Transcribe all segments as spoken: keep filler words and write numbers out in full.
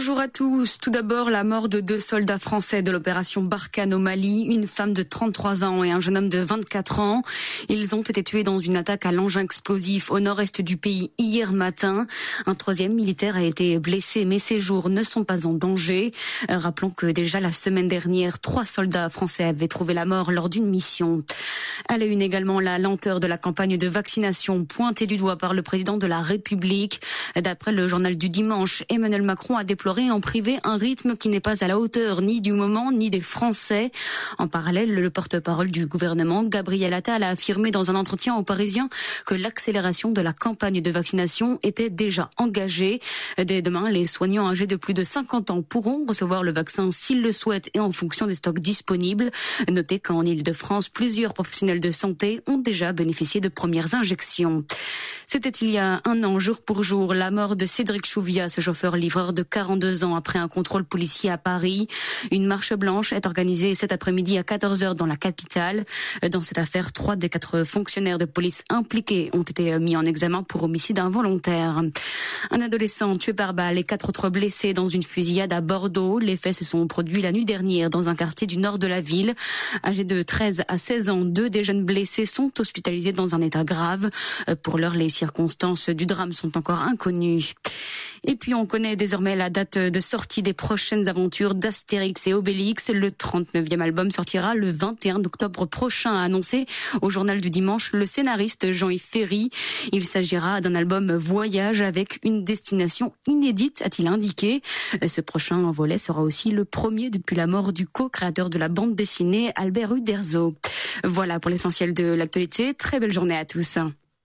Bonjour à tous. Tout d'abord, la mort de deux soldats français de l'opération Barkhane au Mali, une femme de trente-trois ans et un jeune homme de vingt-quatre ans. Ils ont été tués dans une attaque à l'engin explosif au nord-est du pays hier matin. Un troisième militaire a été blessé, mais ses jours ne sont pas en danger. Rappelons que déjà la semaine dernière, trois soldats français avaient trouvé la mort lors d'une mission. À la une également, la lenteur de la campagne de vaccination pointée du doigt par le président de la République. D'après le journal du dimanche, Emmanuel Macron a déploré en privé un rythme qui n'est pas à la hauteur ni du moment ni des Français. En parallèle, le porte-parole du gouvernement, Gabriel Attal, a affirmé dans un entretien aux Parisiens que l'accélération de la campagne de vaccination était déjà engagée. Dès demain, les soignants âgés de plus de cinquante ans pourront recevoir le vaccin s'ils le souhaitent et en fonction des stocks disponibles. Notez qu'en Île-de-France, plusieurs professionnels de santé ont déjà bénéficié de premières injections. C'était il y a un an, jour pour jour, la mort de Cédric Chouviat, ce chauffeur-livreur de quarante-deux ans après un contrôle policier à Paris. Une marche blanche est organisée cet après-midi à quatorze heures dans la capitale. Dans cette affaire, trois des quatre fonctionnaires de police impliqués ont été mis en examen pour homicide involontaire. Un adolescent tué par balle et quatre autres blessés dans une fusillade à Bordeaux. Les faits se sont produits la nuit dernière dans un quartier du nord de la ville. Âgés de treize à seize ans, deux des jeunes blessés sont hospitalisés dans un état grave. Pour l'heure, les circonstances du drame sont encore inconnues. Et puis on connaît désormais la date de sortie des prochaines aventures d'Astérix et Obélix. Le trente-neuvième album sortira le vingt et un octobre prochain, a annoncé au journal du dimanche le scénariste Jean-Yves Ferry. Il s'agira d'un album voyage avec une destination inédite, a-t-il indiqué. Ce prochain volet sera aussi le premier depuis la mort du co-créateur de la bande dessinée, Albert Uderzo. Voilà pour l'essentiel de l'actualité. Très belle journée à tous.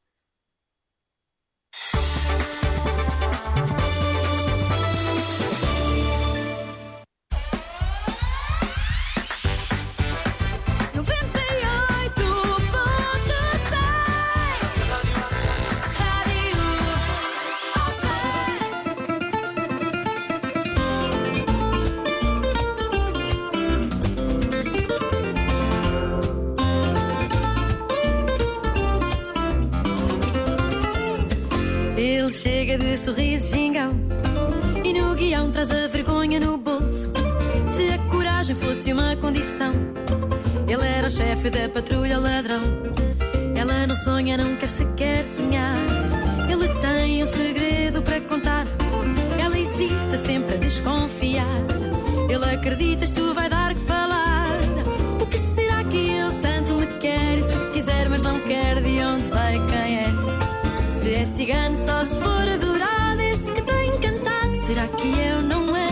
Ele chega de sorriso gingão e no guião traz a vergonha no bolso. Se a coragem fosse uma condição, ele era o chefe da patrulha ladrão. Ela não sonha, não quer sequer sonhar. Ele tem um segredo para contar. Ela hesita sempre a desconfiar. Ele acredita, isto vai dar que falar. O que será que ele tanto me quer? E se quiser, mas não quer, de onde vai, quem é? Se é cigano, só se for adorado. Esse que tem encantado, será que eu não é?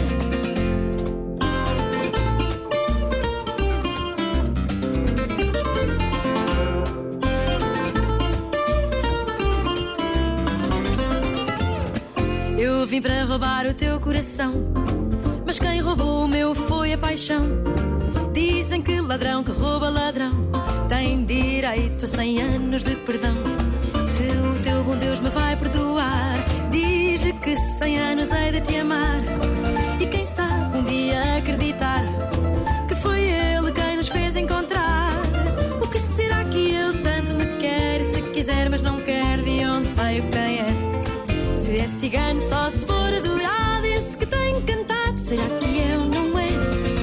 Eu vim para roubar o teu coração, mas quem roubou o meu foi a paixão. Dizem que ladrão que rouba ladrão tem direito a cem anos de perdão. Se o teu bom Deus me vai perdoar, diz que cem anos hei de te amar. E quem sabe um dia acreditar que foi ele quem nos fez encontrar. O que será que ele tanto me quer? Se quiser, mas não quer, de onde veio, quem é? Se é cigano, só se for adorado. Esse que tem encantado, será que eu não é?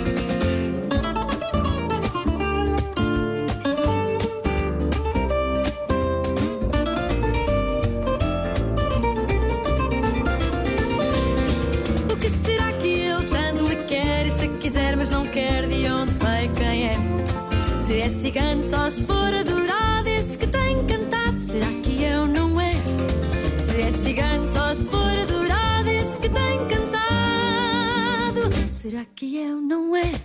Se é cigano, só se for adorado. Esse que tem encantado, será que eu não é? Se é cigano, só se for adorado. Esse que tem encantado, será que eu não é?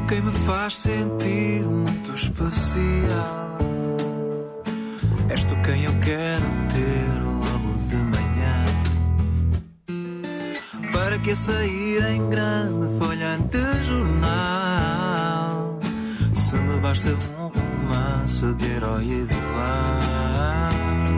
quem me faz sentir muito especial. És tu quem eu quero ter logo de manhã, para que a sair em grande folha de jornal se me basta um romance de herói e vilão.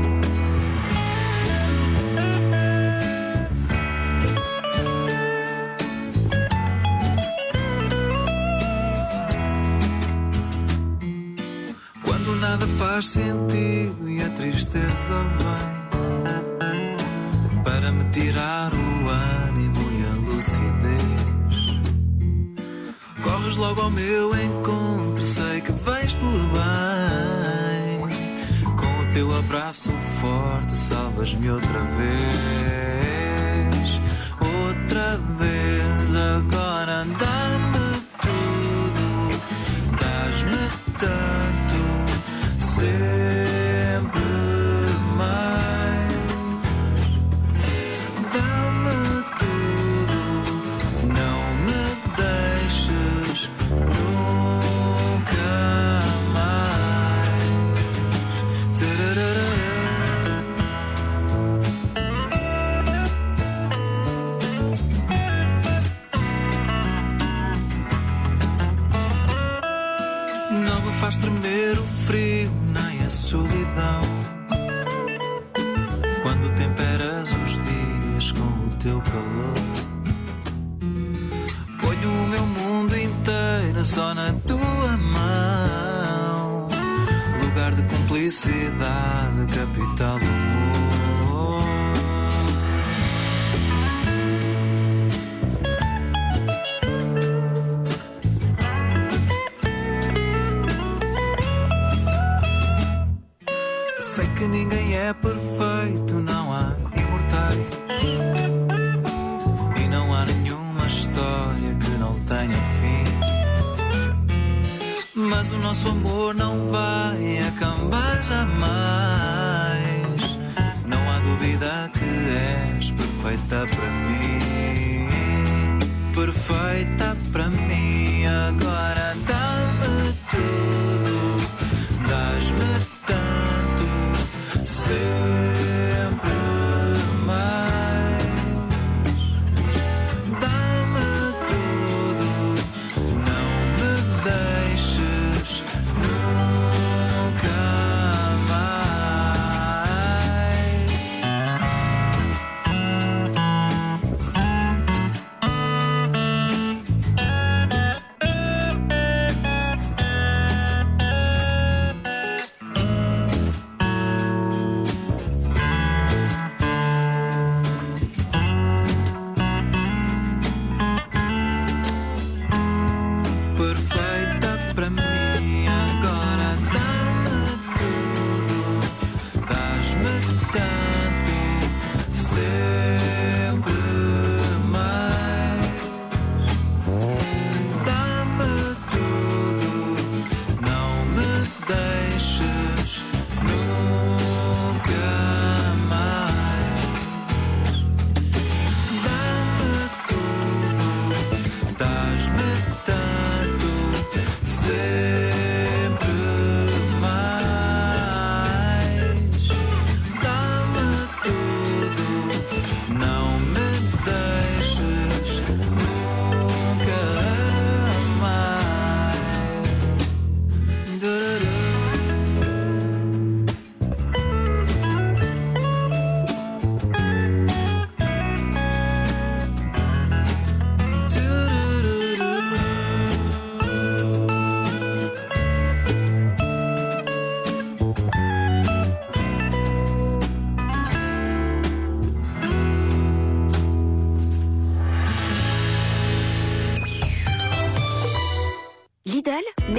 Quando nada faz sentido e a tristeza vem para me tirar o ânimo e a lucidez, corres logo ao meu encontro, sei que vens por bem. Com o teu abraço forte salvas-me outra vez, outra vez. Agora dá-me tudo, dás-me tanto, sempre mais. Dá-me tudo, não me deixes nunca mais. Tararara. Não me faz tremer o frio nem a solidão, quando temperas os dias com o teu calor. Ponho o meu mundo inteiro só na tua mão, lugar de cumplicidade, capital do amor. Sei que ninguém é perfeito, não há imortais, e não há nenhuma história que não tenha fim. Mas o nosso amor não vai acabar jamais. Não há dúvida que és perfeita para mim, perfeita para mim. Agora dá-me tudo, dás-me tanto, sempre mais. Dá-me tudo, não me deixes nunca mais.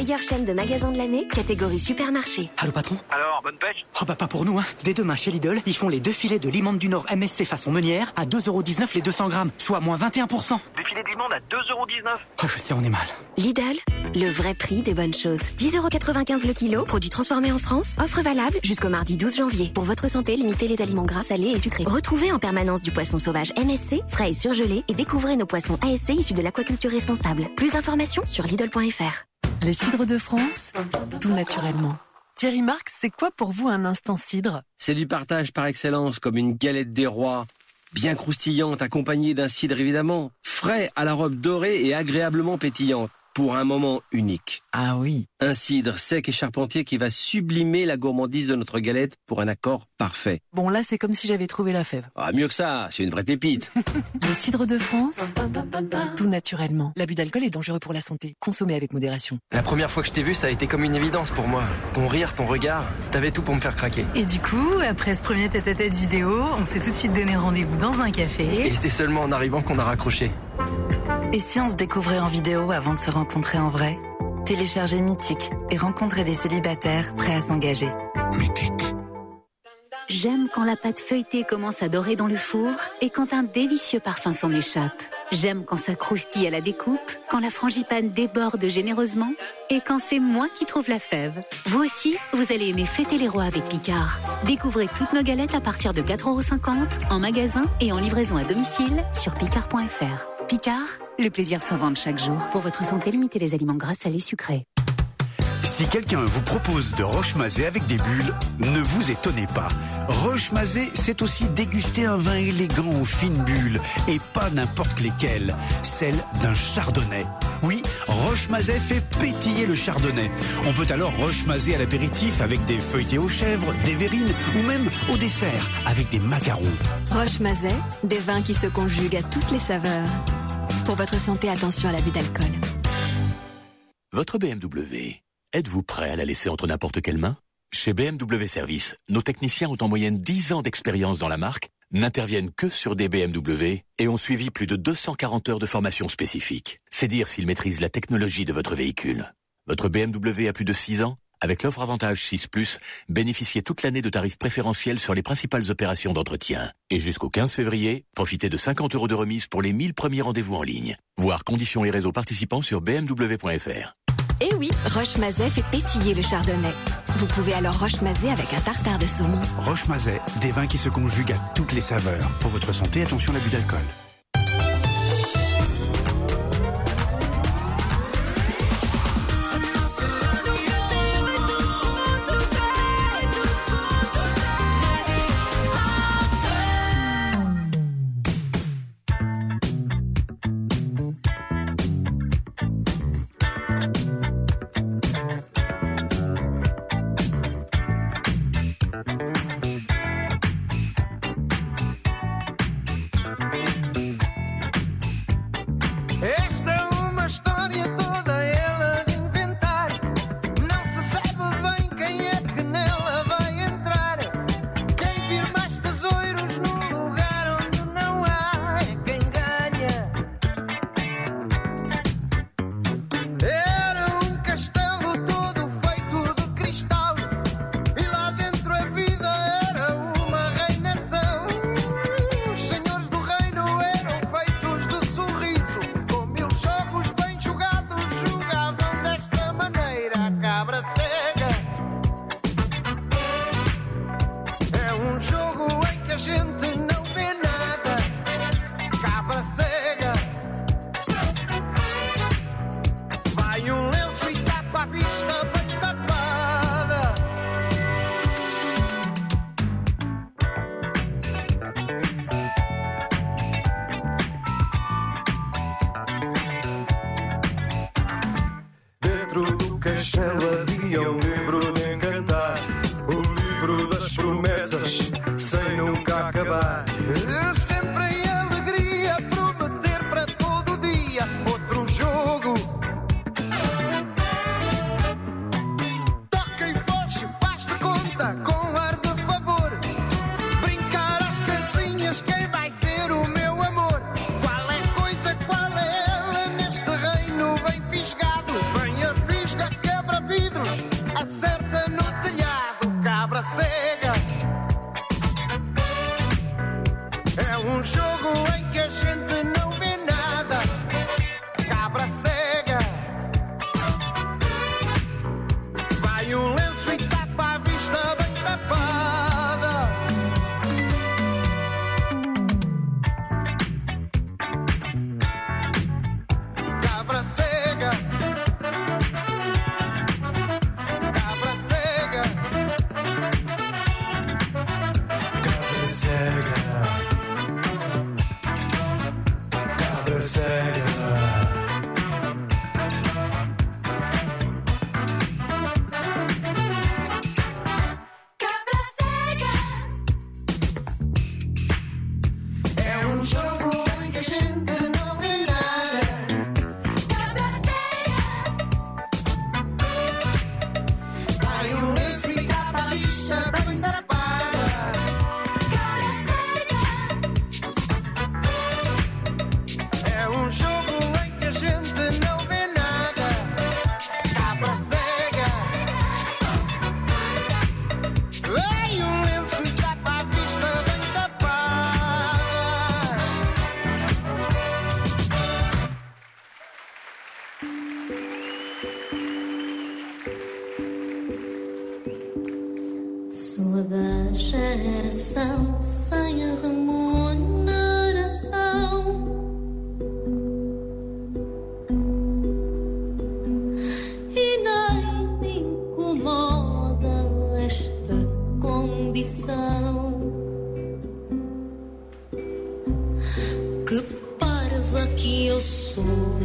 meilleure chaîne de magasins de l'année, catégorie supermarché. Allô patron? Alors, bonne pêche? Oh bah pas pour nous hein. Dès demain chez Lidl, ils font les deux filets de limande du Nord M S C façon meunière à deux euros dix-neuf les deux cents grammes, soit moins vingt et un pour cent. Des filets de limande à deux euros dix-neuf. Oh je sais, on est mal. Lidl, le vrai prix des bonnes choses. dix euros quatre-vingt-quinze le kilo, produit transformé en France, offre valable jusqu'au mardi douze janvier. Pour votre santé, limitez les aliments gras, salés et sucrés. Retrouvez en permanence du poisson sauvage M S C, frais et surgelé, et découvrez nos poissons A S C issus de l'aquaculture responsable. Plus d'informations sur Lidl point F R. Les cidres de France, tout naturellement. Thierry Marx, c'est quoi pour vous un instant cidre? C'est du partage par excellence, comme une galette des rois, bien croustillante, accompagnée d'un cidre évidemment, frais à la robe dorée et agréablement pétillante, pour un moment unique. Ah oui. Un cidre sec et charpentier qui va sublimer la gourmandise de notre galette pour un accord parfait. Bon là, c'est comme si j'avais trouvé la fève. Ah, mieux que ça, c'est une vraie pépite. Les cidres de France, tout naturellement. L'abus d'alcool est dangereux pour la santé. Consommez avec modération. La première fois que je t'ai vu, ça a été comme une évidence pour moi. Ton rire, ton regard, t'avais tout pour me faire craquer. Et du coup, après ce premier tête-à-tête vidéo, on s'est tout de suite donné rendez-vous dans un café. Et c'est seulement en arrivant qu'on a raccroché. Et si on se découvrait en vidéo avant de se rencontrer en vrai? Téléchargez Mythique et rencontrez des célibataires prêts à s'engager. Mythique. J'aime quand la pâte feuilletée commence à dorer dans le four et quand un délicieux parfum s'en échappe. J'aime quand ça croustille à la découpe, quand la frangipane déborde généreusement et quand c'est moi qui trouve la fève. Vous aussi, vous allez aimer fêter les rois avec Picard. Découvrez toutes nos galettes à partir de quatre euros cinquante en magasin et en livraison à domicile sur picard point F R. Picard, le plaisir s'invente chaque jour. Pour votre santé, limitez les aliments gras, salés, sucrés. Si quelqu'un vous propose de roche-mazé avec des bulles, ne vous étonnez pas. Roche-mazé, c'est aussi déguster un vin élégant aux fines bulles, et pas n'importe lesquelles, celles d'un chardonnay. Oui, roche-mazé fait pétiller le chardonnay. On peut alors roche-mazé à l'apéritif avec des feuilletés aux chèvres, des verrines, ou même au dessert avec des macarons. Roche-mazet, des vins qui se conjuguent à toutes les saveurs. Pour votre santé, attention à l'abus d'alcool. Votre B M W, êtes-vous prêt à la laisser entre n'importe quelle main? Chez B M W Service, nos techniciens ont en moyenne dix ans d'expérience dans la marque, n'interviennent que sur des B M W et ont suivi plus de deux cent quarante heures de formation spécifique. C'est dire s'ils maîtrisent la technologie de votre véhicule. Votre B M W a plus de six ans? Avec l'offre Avantage six plus, bénéficiez toute l'année de tarifs préférentiels sur les principales opérations d'entretien. Et jusqu'au quinze février, profitez de cinquante euros de remise pour les mille premiers rendez-vous en ligne. Voir conditions et réseaux participants sur b m w point f r. Et oui, Roche-mazet fait pétiller le chardonnay. Vous pouvez alors roche-mazet avec un tartare de saumon. Roche-mazet, des vins qui se conjuguent à toutes les saveurs. Pour votre santé, attention à l'abus d'alcool. jogo em que a gente não vê nada. Cabra cega. Vai um lenço e tapa a vista bem tapada. Cabra cega. Cabra cega. Cabra cega. Cabra cega. Cabra cega. É um jogo em que a gente não vê nada. Cabra cega. Vai um lenço e tapa a vista bem tapada. Cabra cega. É um jogo em que a gente não vê nada. Cabra cega. Vai um lenço e tapa a vista bem tapada. Sou da geração sem remuneração. E nem me incomoda esta condição. Que parva que eu sou.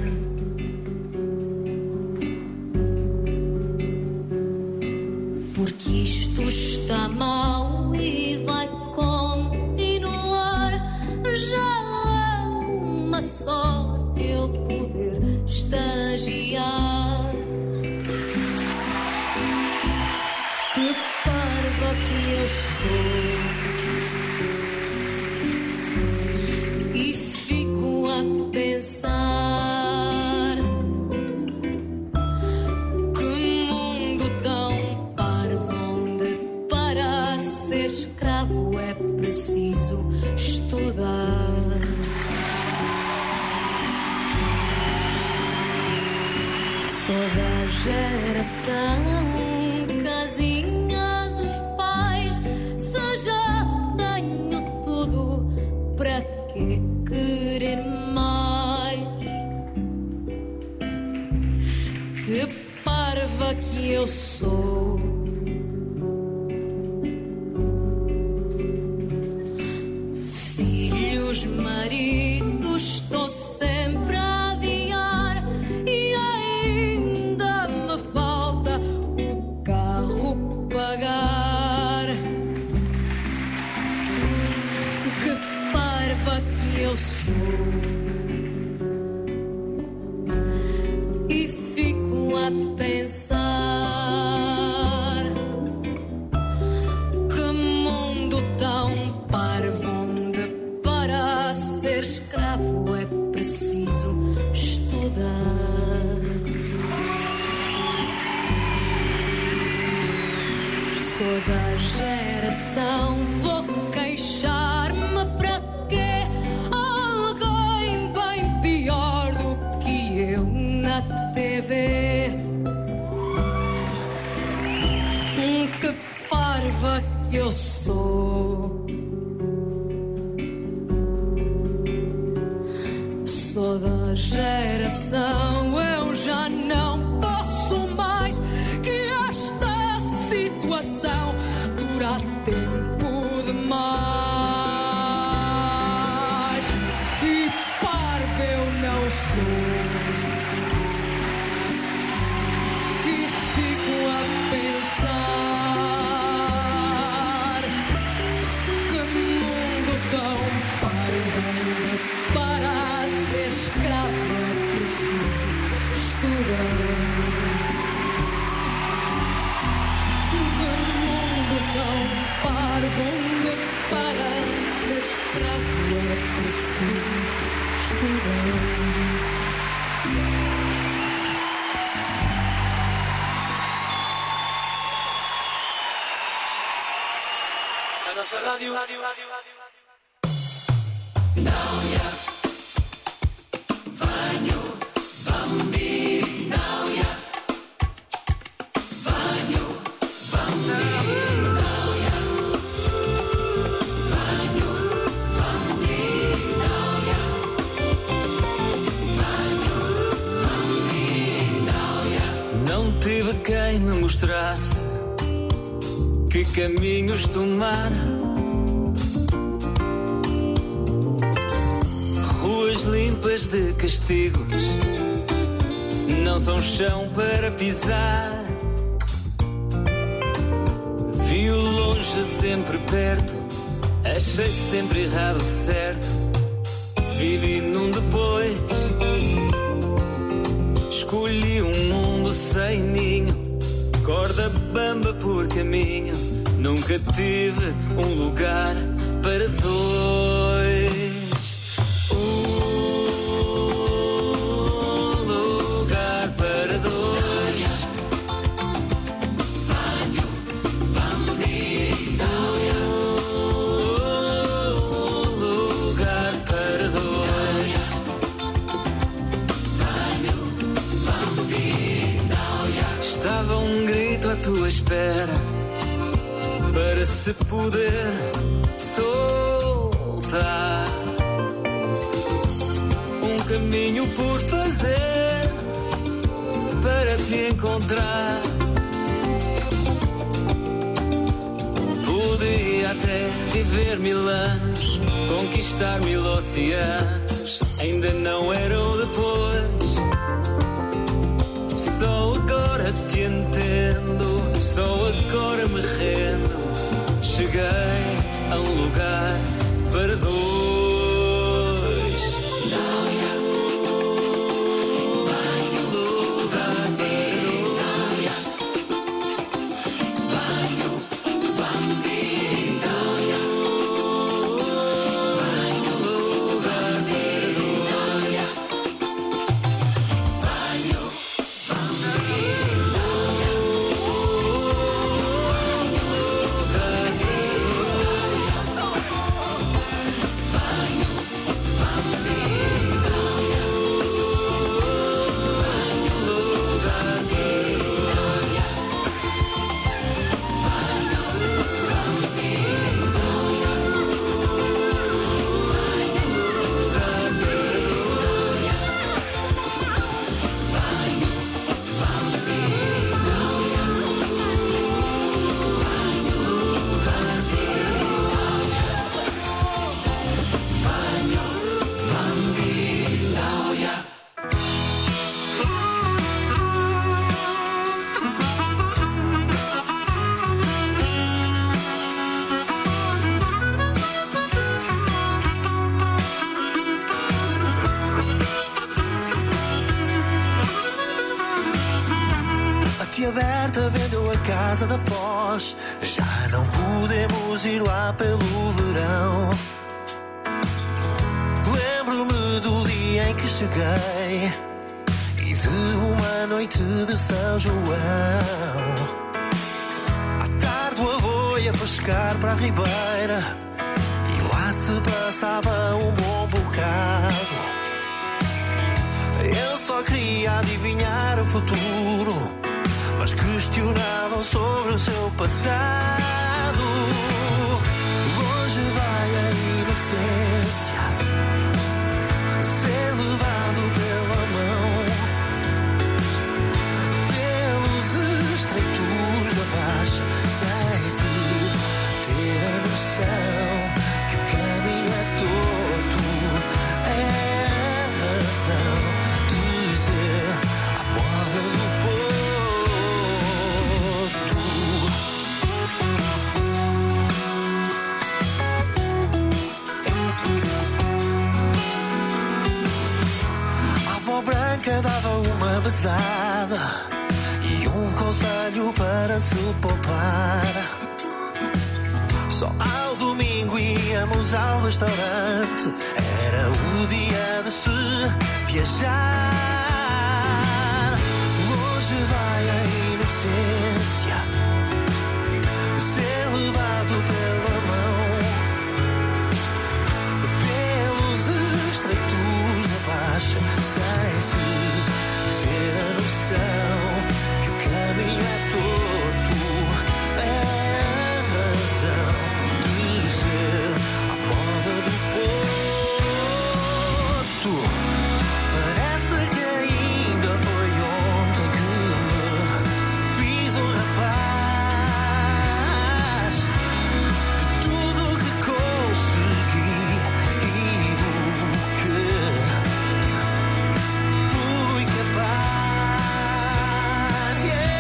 Porque isto está mal e vai continuar. Já é uma sorte eu poder estagiar. Que parva que eu sou. E fico a pensar. Que mundo tão parvo, onde para ser escravo é preciso estudar. Sou da geração casinha dos pais. Se já tenho tudo, para que querer mais? Que parva que eu sou. Filhos, maridos, estou sempre a adiar. E ainda me falta o carro pagar. Que parva que eu sou. E fico a pensar. Que mundo tão parvo, onde para ser escravo é preciso estudar. Sou da geração, vou queixar-me para quê? Alguém bem pior do que eu na T V. Que parva que eu sou. Sou da geração, eu já não posso mais. Que esta situação dura tempo demais. E parvo eu não sou. E fico a pensar. Que mundo tão parvo, para ser escravo é preciso estudar. Que mundo tão parvo, para ser escravo é preciso estudar. A nossa rádio, rádio, rádio, rádio, rádio. Tive quem me mostrasse que caminhos tomar. Ruas limpas de castigos não são chão para pisar. Vi-o longe, sempre perto, achei sempre errado o certo. Vivi num depois, escolhi um mundo sem ninho, corda bamba por caminho. Nunca tive um lugar para dois. Um lugar para dois. Venho, vamos um lugar para dois. Venho, vamos estava um grito à tua espera para se poder soltar. Um caminho por fazer para te encontrar. Podia até viver mil anos, conquistar mil oceanos. Ainda não era o depois. Só agora te entendo, só agora me rendo. Cheguei a um lugar para dois. Aberta vendeu a casa da Foz. Já não podemos ir lá pelo verão. Lembro-me do dia em que cheguei e de uma noite de São João. À tarde o avô ia pescar para a ribeira e lá se passava um bom bocado. Eu só queria adivinhar o futuro, mas questionavam sobre o seu passado. Longe vai a inocência, ser levado pela mão pelos estreitos da baixa, sem se ter a noção que o caminho é torto. É a razão de ser a moda do povo. Branca dava uma mesada e um conselho para se poupar. Só ao domingo íamos ao restaurante, era o dia de se viajar. Longe vai a inocência, ser levado pela mão pelos se ter a noção que o caminho é torto. É a razão de ser a moda do Porto. Parece que ainda foi ontem que me fiz um rapaz de tudo que consegui e do que fui capaz. Yeah.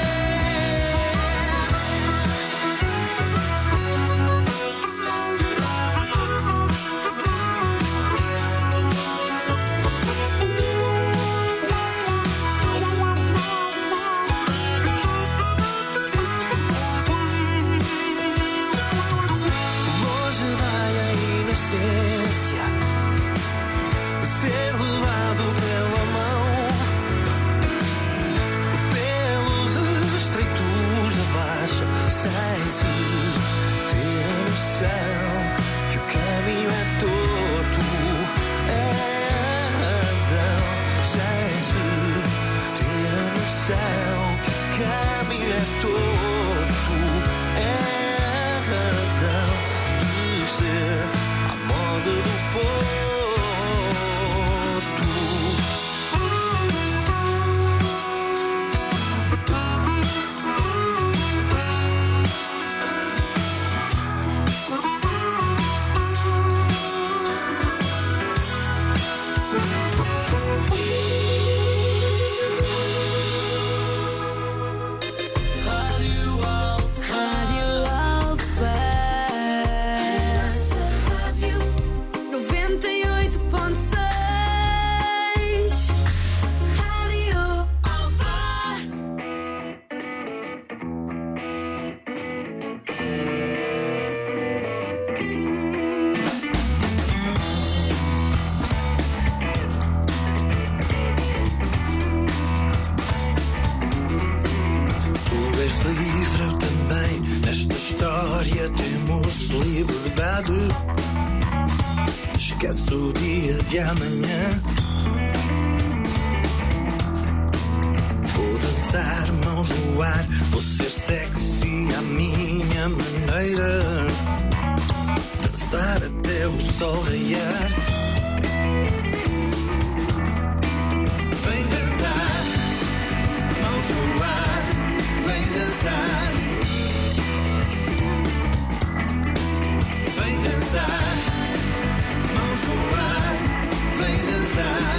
Hoje vai a inocência ser levado pela mão pelos estreitos da baixa, sem se ter a noção que o caminho é torto. É a razão, sem se ter a noção que o caminho é torto. É a razão de ser a moda do Porto. Rádio Alfa, noventa e oito ponto seis. Rádio Alfa. Tu és livre, eu também. Nesta história temos liberdade. Esquece o dia de amanhã. Vou dançar, mãos no ar. Vou ser sexy à minha maneira. Dançar até o sol raiar. Vem dançar, mãos no ar. Vem dançar. Vem dançar, mãos no ar. Vem dançar.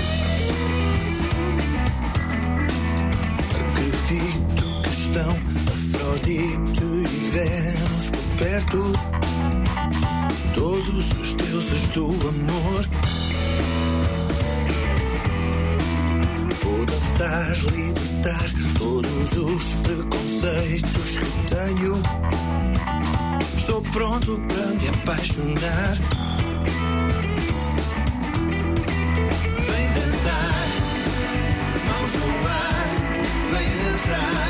Acredito que estão Afrodite e Vênus por perto. Todos os deuses do amor. Vou dançar, libertar todos os preconceitos que tenho. Estou pronto para me apaixonar. Vem dançar, mãos no ar. Vem dançar.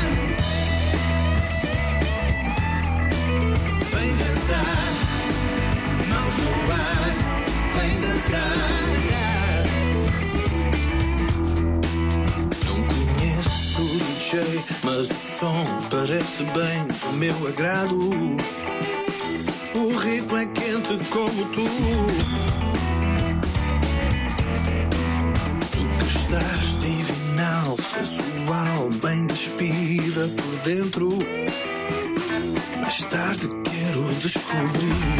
Vem dançar, mãos no ar. Vem dançar. Não conheço o D J, mas o som parece bem do meu agrado. O ritmo é quente como tu. Tu que estás divinal, sensual, bem despida por dentro. Mais tarde quero descobrir.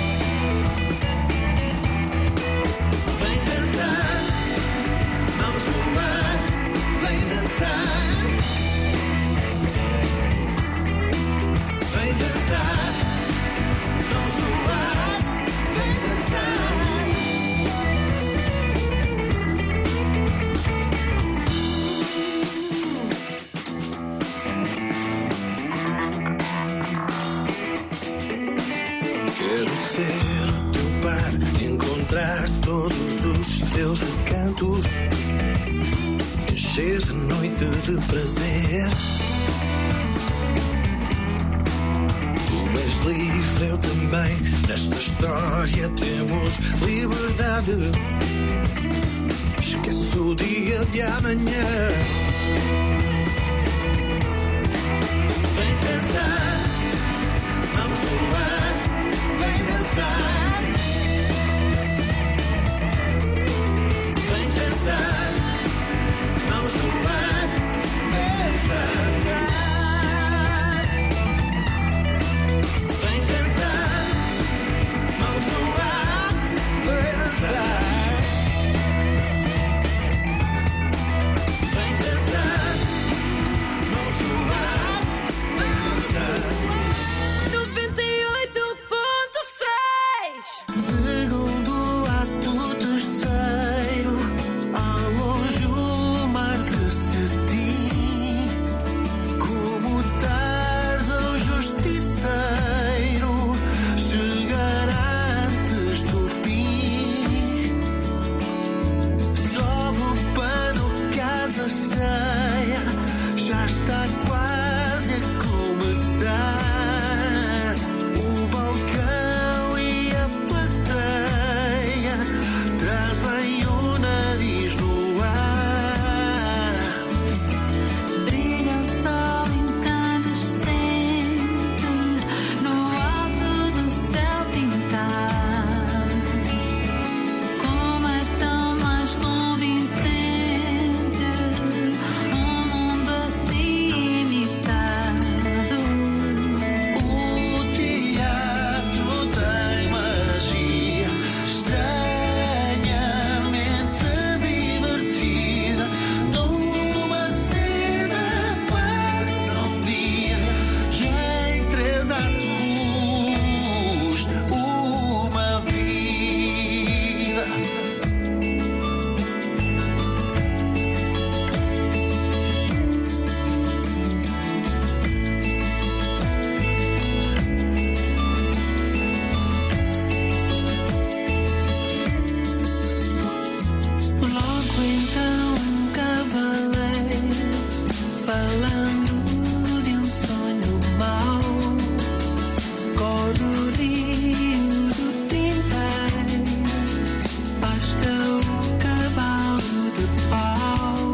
Vem dançar, mãos no ar. Vem dançar. Vem dançar, mãos no ar. Vem dançar. Quero ser o teu par, encontrar todos os teus recantos, encher a noite de prazer. Tu és livre, eu também. Nesta história temos liberdade. esquece o dia de amanhã. Vem dançar, vamos voar, vem dançar. Vem dançar, vamos voar, vem dançar. Vem dançar, vamos voar, vem dançar. Vem dançar, vamos voar, vem dançar. noventa e oito ponto seis. Segundo ato terceiro, ao longe o mar de cetim, como tarda o justiceiro chegará antes do fim. Sobe o pano, casa cheia, já está quase a começar. O balcão e a plateia trazem o nariz no ar. Brilha o sol incandescente no alto do céu pintado. Como é tão mais convincente um mundo assim imitado. O teatro tem magia estranhamente divertida. Numa cena passa um dia, já em três atos, uma vida. Logo então um cavaleiro, falando de um sonho mau, corre o rio do Tinteiro, basta o cavalo de pau.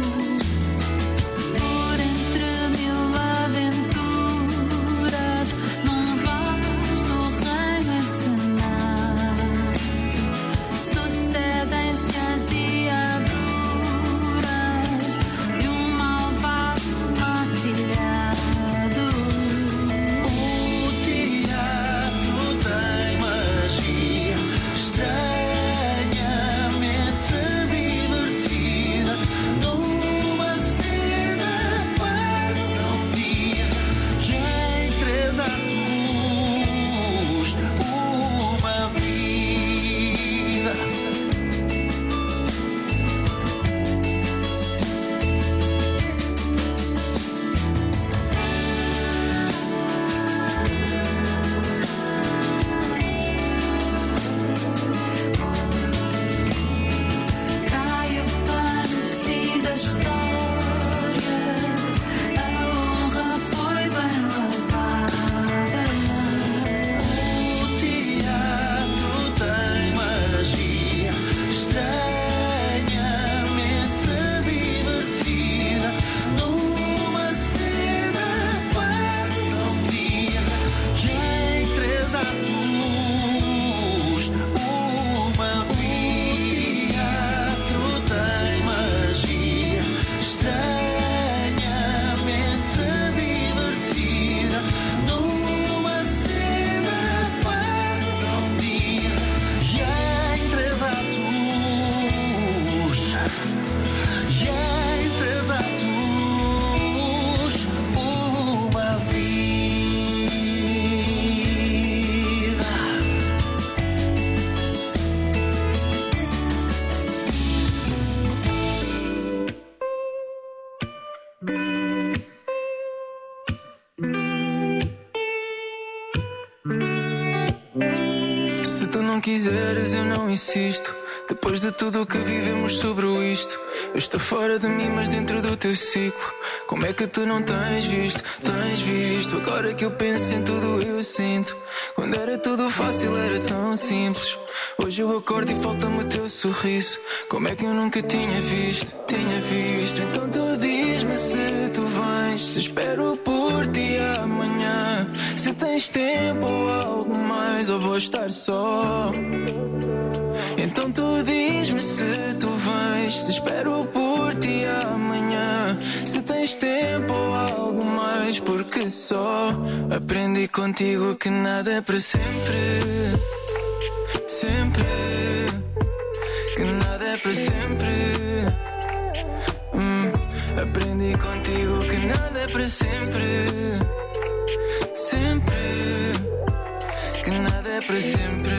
Por entre mil aventuras num vasto reino encenado, sucedem-se as diabruras de um malvado maquilhado. O teatro tem magia estranhamente divertida. Numa cena passa um dia, já em três atos, uma vida. Cai o pano, fim da história, a honra foi bem lavada. O teatro tem magia estranhamente divertida. Numa cena passa um dia, já em três atos, uma vida. O teatro tem magia estranhamente divertida. Numa cena passa um dia, já em três atos, já em três atos, uma vida. Se tu não quiseres, eu não insisto. Depois de tudo o que vivemos sobre isto, eu estou fora de mim, mas dentro do teu ciclo. Como é que tu não tens visto, tens visto? Agora que eu penso em tudo eu sinto. Quando era tudo fácil era tão simples. Hoje eu acordo e falta-me o teu sorriso. Como é que eu nunca tinha visto, tinha visto? Então tu diz-me se tu vens, se espero por ti amanhã, se tens tempo ou algo mais, ou vou estar só. Então tu diz-me se tu vens, se espero por ti amanhã, se tens tempo ou algo mais, porque só aprendi contigo que nada é para sempre. Sempre, que nada é para sempre. hum, Aprendi contigo que nada é para sempre. Sempre, que nada é para sempre.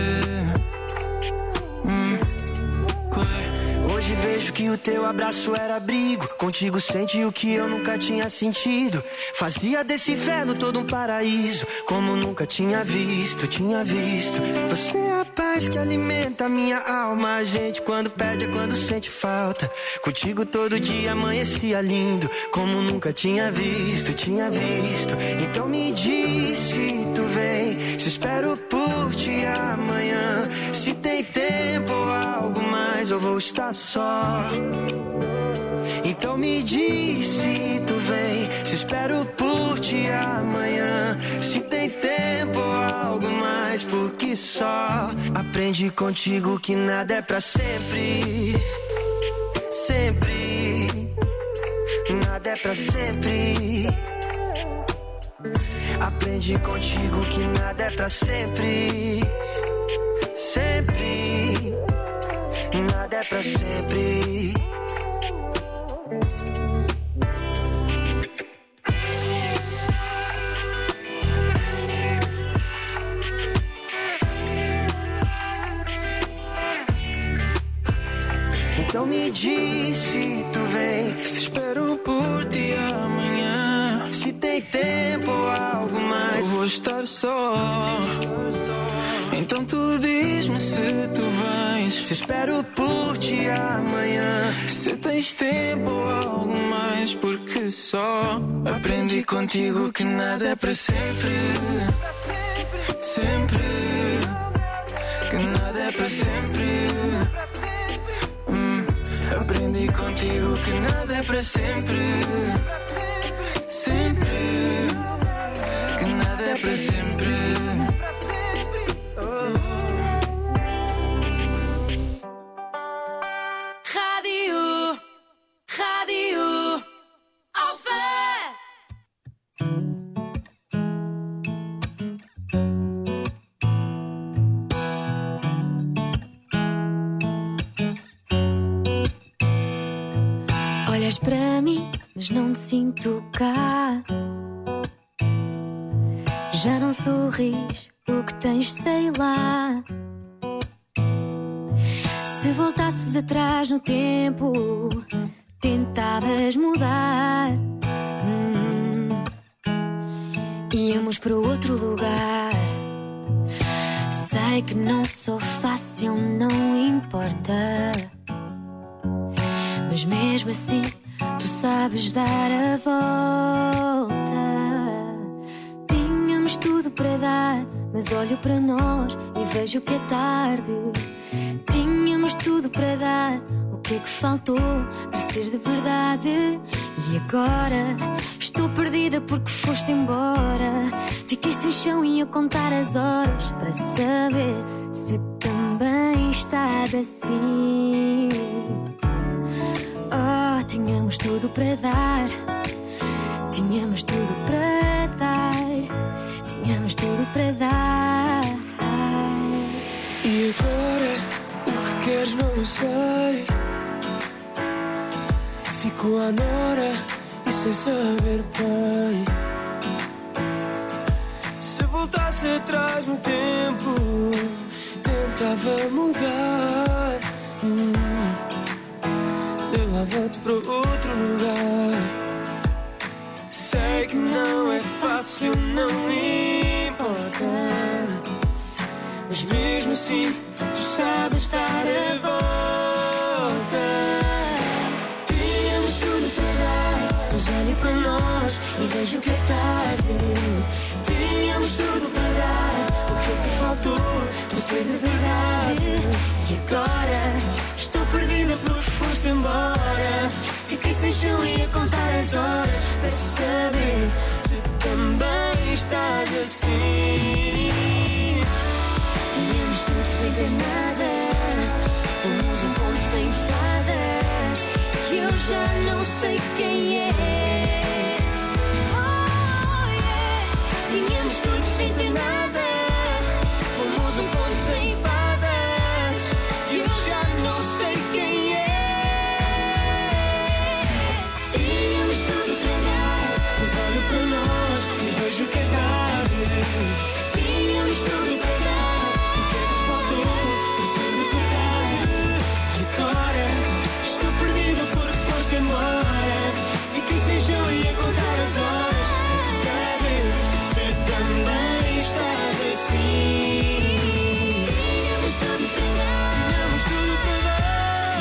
hum, Hoje vejo que o teu abraço era abrigo. Contigo senti o que eu nunca tinha sentido. Fazia desse inferno todo um paraíso, como nunca tinha visto, tinha visto. Você é a paz que alimenta a minha alma. A gente quando pede é quando sente falta. Contigo todo dia amanhecia lindo, como nunca tinha visto, tinha visto. Então me diz se tu vem, se espero por ti amanhã, se tem tempo ou algo mais, eu vou estar só. Então me diz se tu vem, se espero por ti amanhã, se tem tempo ou algo mais, porque só aprendi contigo que nada é pra sempre. Sempre, nada é pra sempre. Aprendi contigo que nada é pra sempre. Sempre, nada é pra sempre. Então me diz se tu vem, se espero por ti amanhã, se tem tempo ou algo mais, eu vou estar só. Então tu diz-me se tu vens, se espero por ti amanhã, se tens tempo ou algo mais, porque só aprendi contigo que nada é para sempre. Sempre, que nada é para sempre. hum, Aprendi contigo que nada é para sempre. Sempre, que nada é para sempre. Rádio, Rádio Alfa. Olhas para mim, mas não te sinto cá. Já não sorris, o que tens, sei lá. Se voltasses atrás no tempo, tentavas mudar. hum, Íamos para outro lugar. Sei que não sou fácil, não importa, mas mesmo assim tu sabes dar a volta. Tínhamos tudo para dar, mas olho para nós e vejo que é tarde. Tínhamos tudo para dar, o que é que faltou para ser de verdade? E agora estou perdida porque foste embora. Fiquei sem chão e a contar as horas para saber se também estás assim. Oh, tínhamos tudo para dar, tínhamos tudo para dar, tínhamos tudo para dar. E agora, o que queres não sei. Fico à nora e sem saber bem. Se voltasse atrás no tempo, tentava mudar. hum. Levava-te para outro lugar. Sei que não é fácil, não me importa, mas mesmo assim tu sabes dar a volta. vejo que é tarde. Tínhamos tudo para dar. O que é que faltou para ser de verdade? E agora estou perdida porque foste embora. Fiquei sem chão e a contar as horas para saber se também estás assim. Tínhamos tudo sem ter nada. Fomos um conto sem fadas. E eu já não sei quem és. Oh, yeah. Tínhamos tudo sem ter nada. Fomos um conto sem fadas. E eu já não sei quem é. Tínhamos tudo para dar, mas olho para nós e vejo que é tarde. Tínhamos tudo para dar. O que é que faltou para ser de verdade? E agora estou perdida porque foste embora. Fiquei sem chão e a contar as horas para saber se também estás assim. Tínhamos tudo para dar. Tínhamos tudo para dar.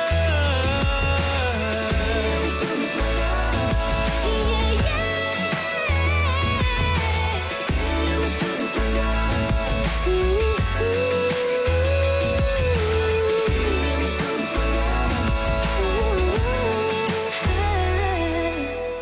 Tínhamos tudo para dar. Yeah, yeah. Tínhamos tudo para dar. Uh, uh. Tínhamos tudo para dar. Uh, hey.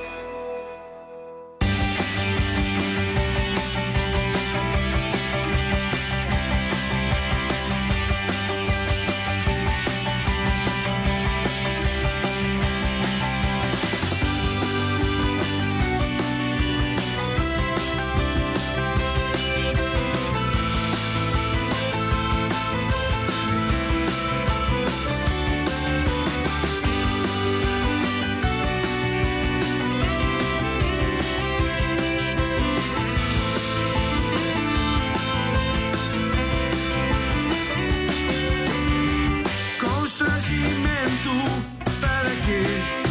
Constrangimento, para quê?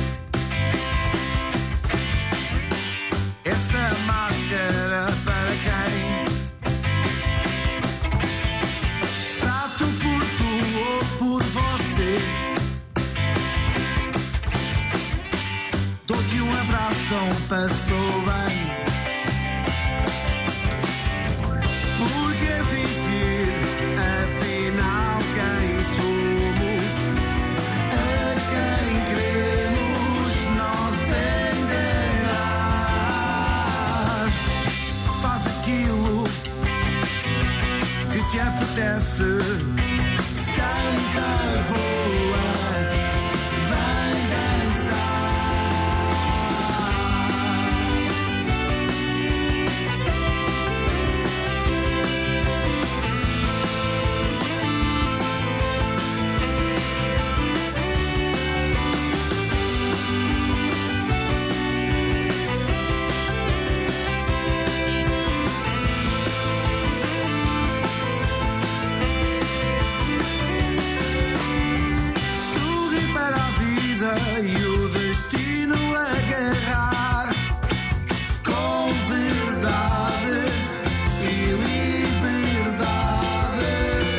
Essa máscara para quem? Trato por tu ou por você. Dou-te um abraço, passou bem. Por que fingir? Afinal, quem somos? A quem queremos nós enganar? Faz aquilo que te apetece. Canta, voa, vem dançar. Sorri para a vida e o destino agarrar com verdade e liberdade.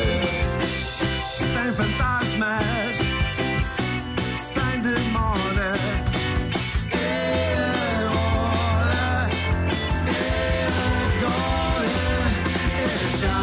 Sem fantasmas, sem demora. É a hora, é agora, é já.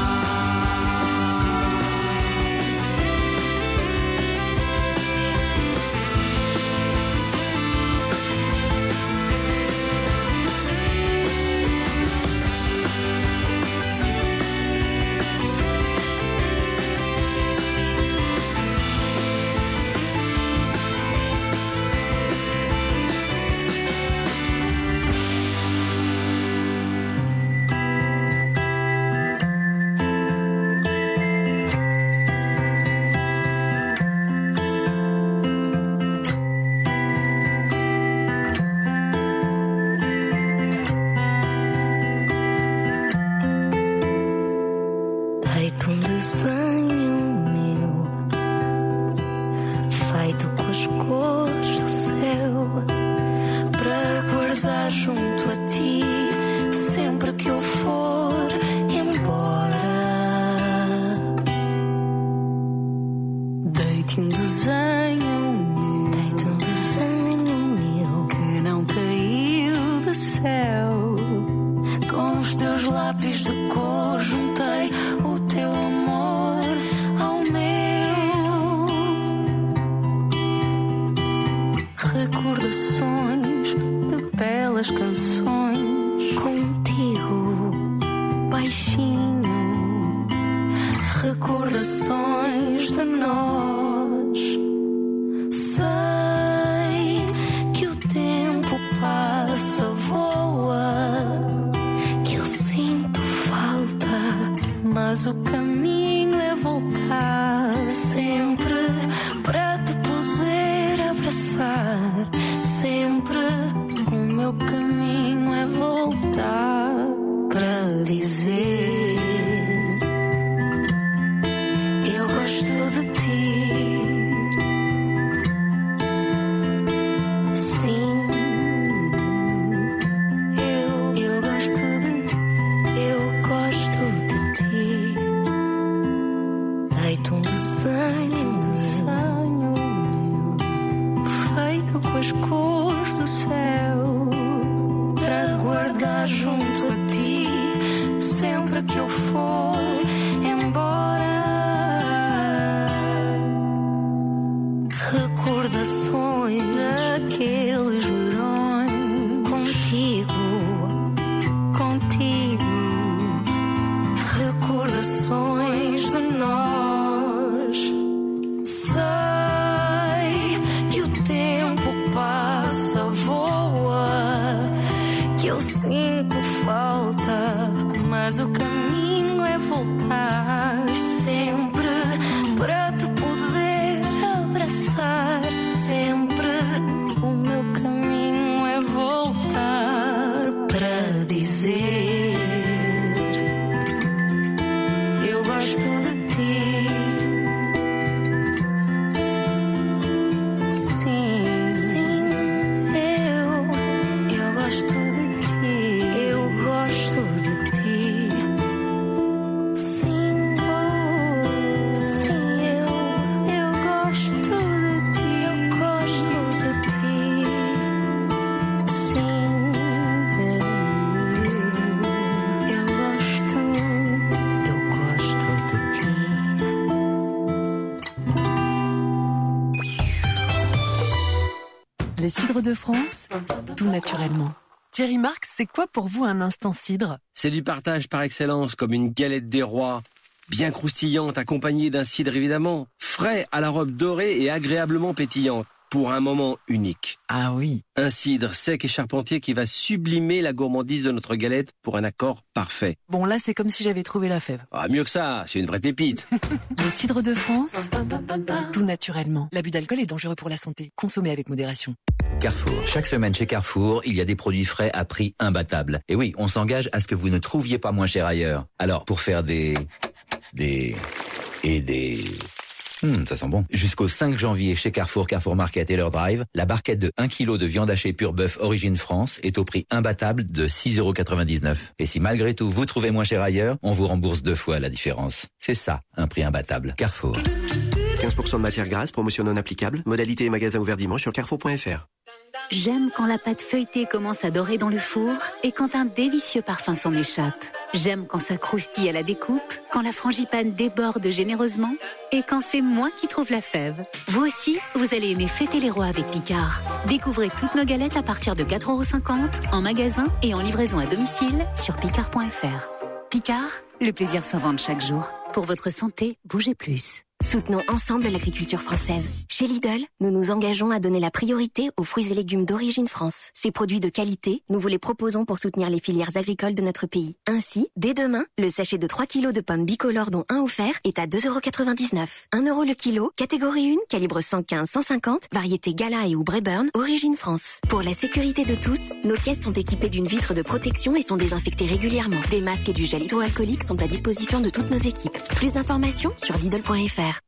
Feito um desenho meu, feito com as cores do céu, para guardar junto a ti sempre que eu for embora. Deite um desenho meu, deite um desenho meu que não caiu do céu. lápis de cor juntei o teu amor ao meu. Recordações de belas canções contigo, baixinho. Recordações de nós. Sei que o tempo passa, voa, que eu sinto falta, mas o caminho é voltar sempre para te poder abraçar. Sempre o meu caminho é voltar para dizer: eu gosto de ti. Sim, eu, eu gosto de, eu gosto de ti. Dei-te um desenho, um desenho meu, feito com as cores do céu, para guardar junto a ti, sempre que eu for embora. Recordações daqueles verões contigo, contigo. Recordações de nós. Sei que o tempo passa, voa, que eu sinto falta, mas o caminho é voltar sempre para te poder abraçar. Sempre o meu caminho é voltar para dizer: eu gosto de ti. Sim, sim, eu, eu gosto de ti. Eu gosto de ti. Sim, oh, sim, eu, eu gosto de ti. Eu gosto de ti. Sim, eu, eu gosto, eu gosto de ti. Les cidres de France, tout naturellement. Thierry Marx, c'est quoi pour vous un instant cidre? C'est du partage par excellence, comme une galette des rois, bien croustillante, accompagnée d'un cidre évidemment, frais à la robe dorée et agréablement pétillante, pour un moment unique. Ah oui. Un cidre sec et charpentier qui va sublimer la gourmandise de notre galette pour un accord parfait. Bon, là, c'est comme si j'avais trouvé la fève. Ah, mieux que ça, c'est une vraie pépite. Les cidres de France, tout naturellement. L'abus d'alcool est dangereux pour la santé. Consommez avec modération. Carrefour. Chaque semaine chez Carrefour, il y a des produits frais à prix imbattable. Et oui, on s'engage à ce que vous ne trouviez pas moins cher ailleurs. Alors, pour faire des... des... et des... Hum, ça sent bon. Jusqu'au cinq janvier, chez Carrefour, Carrefour Market et leur drive, la barquette de un kilo de viande hachée pure bœuf Origine France est au prix imbattable de six euros quatre-vingt-dix-neuf. Et si malgré tout vous trouvez moins cher ailleurs, on vous rembourse deux fois la différence. C'est ça, un prix imbattable. Carrefour. quinze pour cent de matière grasse, promotion non applicable. Modalité et magasin ouvert dimanche sur carrefour point f r. J'aime quand la pâte feuilletée commence à dorer dans le four et quand un délicieux parfum s'en échappe. J'aime quand ça croustille à la découpe, quand la frangipane déborde généreusement et quand c'est moi qui trouve la fève. Vous aussi, vous allez aimer fêter les rois avec Picard. Découvrez toutes nos galettes à partir de quatre euros cinquante en magasin et en livraison à domicile sur picard point f r. Picard, le plaisir s'invente chaque jour. Pour votre santé, bougez plus. Soutenons ensemble l'agriculture française. Chez Lidl, nous nous engageons à donner la priorité aux fruits et légumes d'origine France. Ces produits de qualité, nous vous les proposons pour soutenir les filières agricoles de notre pays. Ainsi, dès demain, le sachet de trois kilos de pommes bicolores dont un offert est à deux euros quatre-vingt-dix-neuf. un euro le kilo, catégorie un, calibre cent quinze à cent cinquante, variété Gala et ou Braeburn, origine France. Pour la sécurité de tous, nos caisses sont équipées d'une vitre de protection et sont désinfectées régulièrement. Des masques et du gel hydroalcoolique sont à disposition de toutes nos équipes. Plus d'informations sur lidl point f r.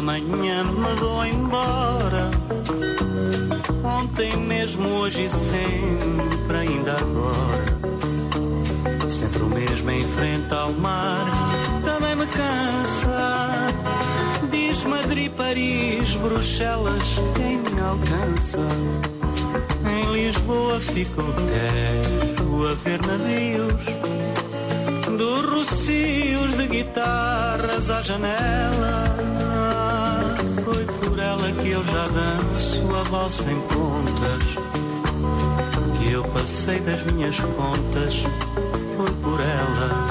amanhã me dou embora. Ontem mesmo, hoje e sempre, ainda agora. Sempre o mesmo em frente ao mar, também me cansa. Diz Madrid, Paris, Bruxelas, quem me alcança? Em Lisboa fica o Tejo a ver navios, dos rocios de guitarras à janela. Foi por ela que eu já danço a valsa em contas, que eu passei das minhas contas. Foi por ela.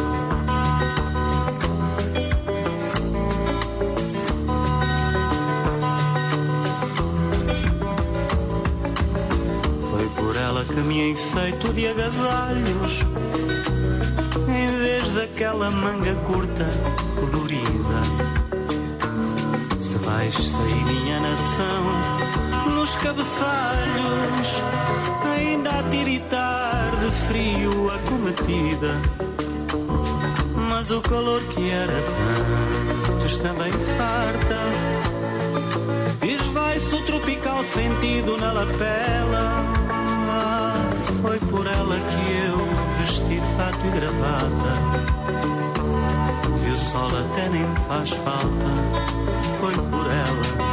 Foi por ela que me enfeito de agasalhos, em vez daquela manga curta colorida. Se vais sair minha nação nos cabeçalhos, ainda a tiritar de frio a cometida. Mas o calor que era antes também farta. Esvai-se o tropical sentido na lapela. Ah, foi por ela que eu vesti fato e gravata, que o sol até nem me faz falta. Foi por ela.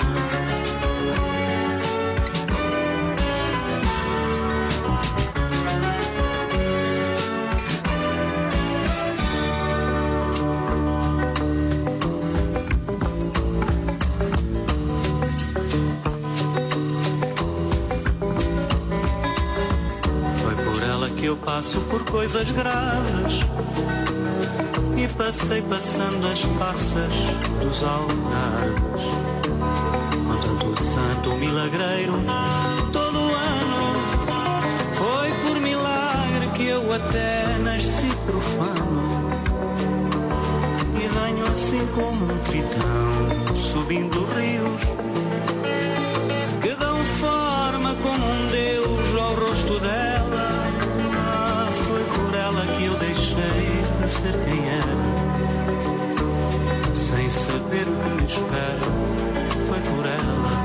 Eu passo por coisas graves e passei passando as passas dos algarves. Com tanto santo milagreiro todo ano, foi por milagre que eu até nasci profano. E venho assim como um tritão subindo rios, que dão forma como um deus ao rosto dela. Que eu deixei de ser quem era, sem saber o que me espera. Foi por ela.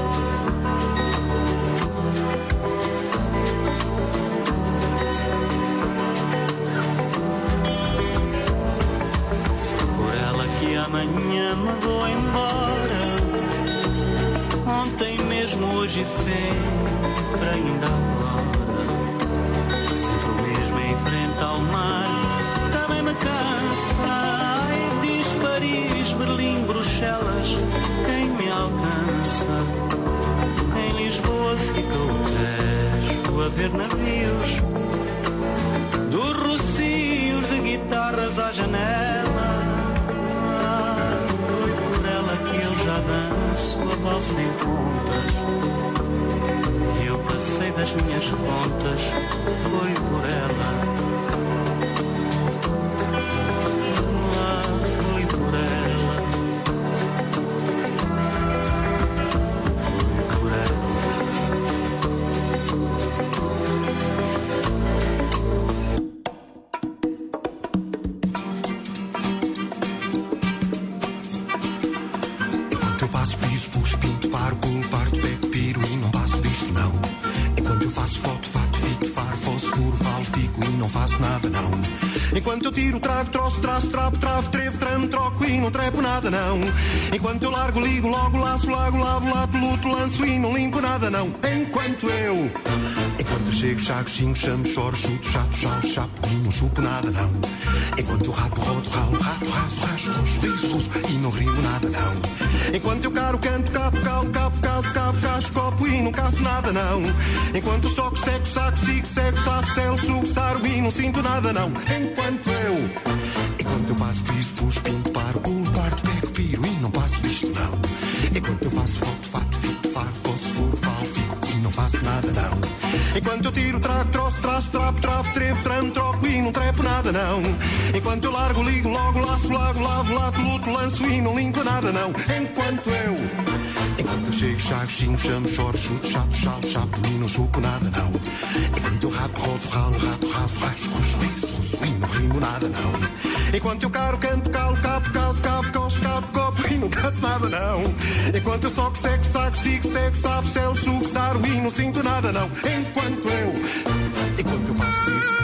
Por ela que amanhã me vou embora. Ontem mesmo, hoje e sempre, ainda agora. Sempre o mesmo em frente ao mar, também me cansa. Ai, diz Paris, Berlim, Bruxelas, quem me alcança? Em Lisboa fica o Tejo a ver navios, dos rocios de guitarras à janela. Ah, foi por ela que eu já danço a valsa em contas, e eu passei das minhas contas. Foi por ela. Enquanto eu tiro, trago, troço, traço, trapo, travo, trevo, tramo, troco e não trepo nada não. Enquanto eu largo, ligo, logo, laço, lago, lavo, lato, luto, lanço e não limpo nada não. Enquanto eu, enquanto eu chego, chago, xingo, chamo, choro, chuto, chato, chalo, chapo e não chupo nada não. Enquanto eu rato, rodo, ralo, rato, raso, racho, roxo, riso, russo e não rimo nada não. Enquanto eu caro, canto, cato, calo, capo, caso, cavo, cacho, copo e não caço nada não. Enquanto eu soco, seco, saco, sigo, seco, safo, selo, sugo, saro e não sinto nada não. Enquanto eu, enquanto eu passo, piso, fujo, pinto, paro, pulo, parto, pego, piro e não passo disto não. Enquanto eu faço foto, fato, fito, faro, fosforo, falo, fico e não faço nada não. Enquanto eu tiro, trago, troço, traço, trapo, travo, trevo, tramo, troco e não trepo nada não. Enquanto eu largo, ligo, logo, laço, lago, lavo, lato, luto, lanço e não limpo nada não. Enquanto eu, enquanto eu chego, chago, xingo, chamo, choro, chuto, chato, chalo, chapo e não chupo nada não. Enquanto eu rato, rodo, ralo, rato, raso, racho, roxo, riso, russo e não rimo nada não. Enquanto eu caro, canto, calo, capo, caso, cavo, coxo, cabo, copo e não canso nada não. Enquanto eu só que seco, saco, sigo, seco, sabe, céu, suco, saro e não sinto nada não. Enquanto eu, enquanto eu passo disso.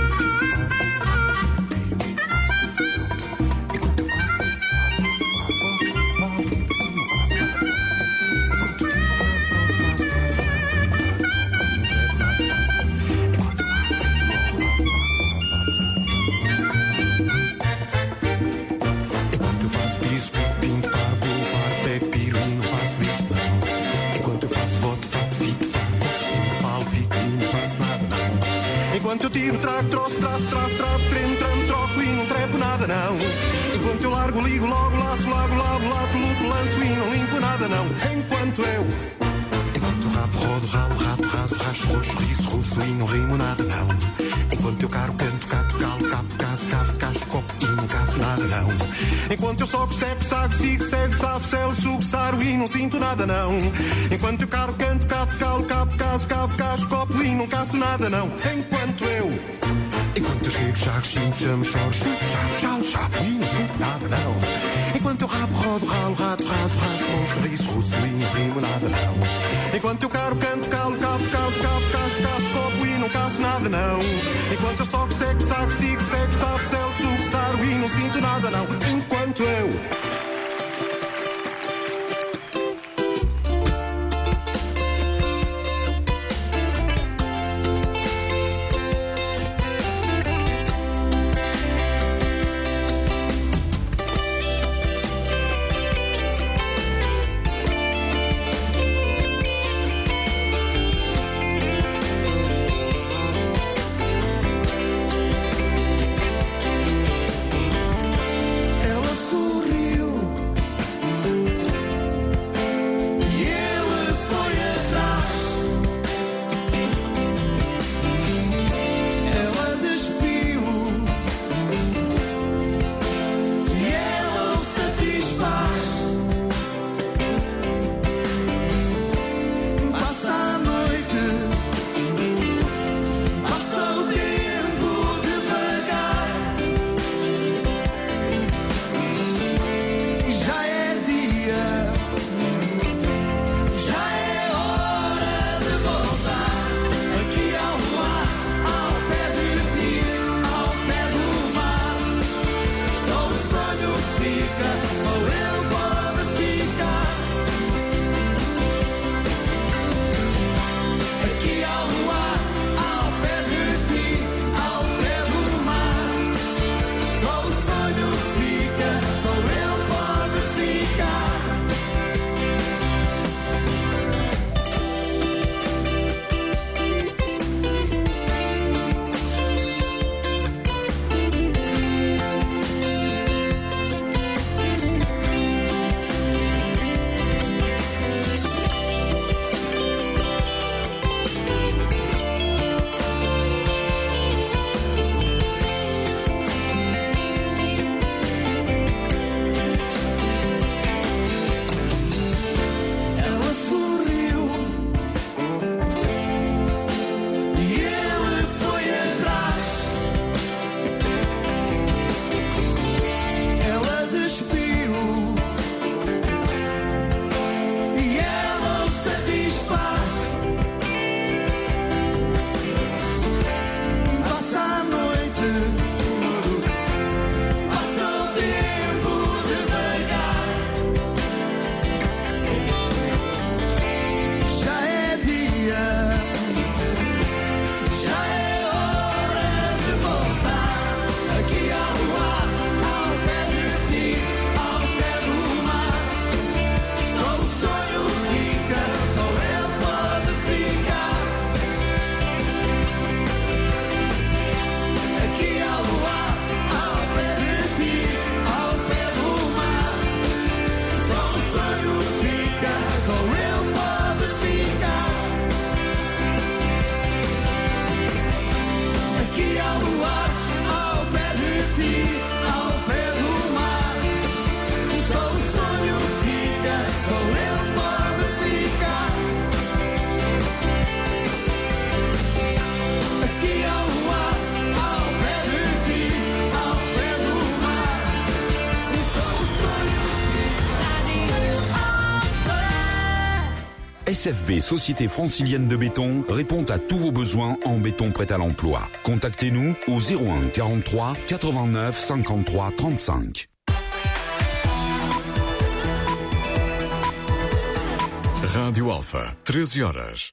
Enquanto eu tiro, trago, troço, traço, traço, traço, tremo, tramo, troco e não trepo nada não. Enquanto eu largo, ligo, logo, laço, lago, lavo, lato, luto, lanço e não limpo nada não. Enquanto eu, enquanto eu rabo, rodo, ralo, rato, raso, racho, roxo, riso, russo e não rimo nada não. Enquanto eu caro, canto, cato, calo, capo, caso, caso, cacho, copo e não caço nada não. Enquanto eu soco, seco, saco, sigo, cego, safo, celo, subo, saro e não sinto nada não. Enquanto eu caro, canto, cato, calo, capo, caso, cavo, cacho, copo e não caço nada não. Enquanto eu, enquanto eu chego, chaco, chimo, chamo, choro, chupo, chapo, chalo, chapo e não chupo nada não. Enquanto eu rabo, rodo, ralo, rato, raso, racho, roxo, riso, russo e não rimo nada não. Enquanto eu caro, canto, calo, capo, caso, cavo, cacho, cacho, copo e não caço nada não. Enquanto eu soco, seco, saco, sigo, seco, safo, celo, subo, saro e não sinto nada não. Enquanto eu, ela sorriu S F B, Société Francilienne de Béton, répond à tous vos besoins en béton prêt à l'emploi. Contactez-nous au zéro un quarante-trois quatre-vingt-neuf cinquante-trois trente-cinq. Rádio Alfa, treze horas.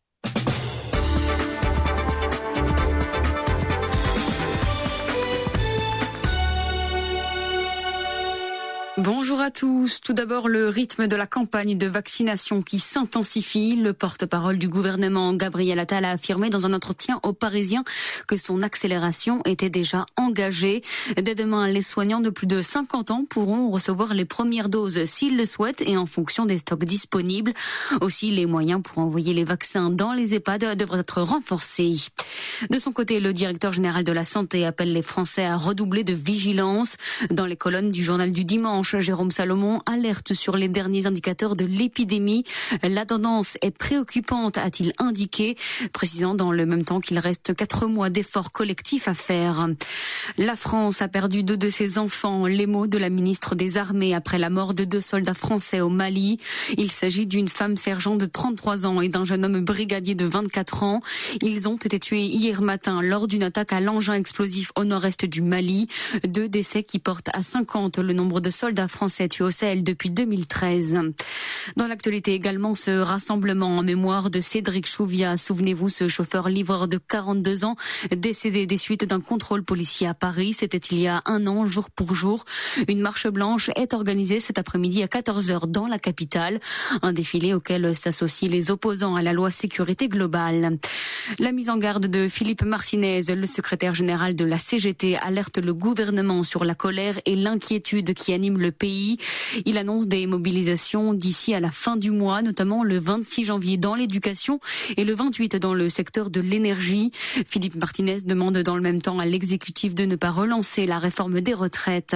Bonjour à tous. Tout d'abord, le rythme de la campagne de vaccination qui s'intensifie. Le porte-parole du gouvernement, Gabriel Attal, a affirmé dans un entretien aux Parisiens que son accélération était déjà engagée. Dès demain, les soignants de plus de cinquante ans pourront recevoir les premières doses s'ils le souhaitent et en fonction des stocks disponibles. Aussi, les moyens pour envoyer les vaccins dans les EHPAD devraient être renforcés. De son côté, le directeur général de la Santé appelle les Français à redoubler de vigilance. Dans les colonnes du journal du dimanche, Jérôme Salomon alerte sur les derniers indicateurs de l'épidémie. La tendance est préoccupante, a-t-il indiqué, précisant dans le même temps qu'il reste quatre mois d'efforts collectifs à faire. La France a perdu deux de ses enfants. Les mots de la ministre des Armées après la mort de deux soldats français au Mali. Il s'agit d'une femme sergent de trente-trois ans et d'un jeune homme brigadier de vingt-quatre ans. Ils ont été tués hier matin lors d'une attaque à l'engin explosif au nord-est du Mali. Deux décès qui portent à cinquante le nombre de soldats français tués au Sahel depuis deux mille treize. Dans l'actualité également, ce rassemblement en mémoire de Cédric Chouviat. Souvenez-vous, ce chauffeur-livreur de quarante-deux ans décédé des suites d'un contrôle policier à Paris. C'était il y a un an, jour pour jour. Une marche blanche est organisée cet après-midi à quatorze heures dans la capitale. Un défilé auquel s'associent les opposants à la loi sécurité globale. La mise en garde de Philippe Martinez, le secrétaire général de la C G T, alerte le gouvernement sur la colère et l'inquiétude qui animent le pays. Il annonce des mobilisations d'ici à la fin du mois, notamment le vingt-six janvier dans l'éducation et le vingt-huit dans le secteur de l'énergie. Philippe Martinez demande dans le même temps à l'exécutif de ne pas relancer la réforme des retraites.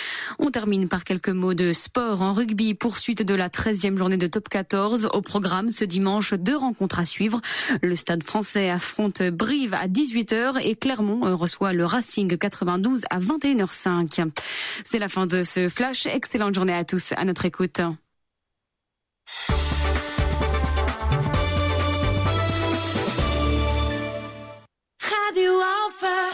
On termine par quelques mots de sport. En rugby, poursuite de la treizième journée de top quatorze. Au programme ce dimanche, deux rencontres à suivre. Le Stade français affronte Brive à dix-huit heures et Clermont reçoit le Racing quatre-vingt-douze à vingt et une heures cinq. C'est la fin de ce flash. Excellente journée à tous à notre écoute. Radio Alpha.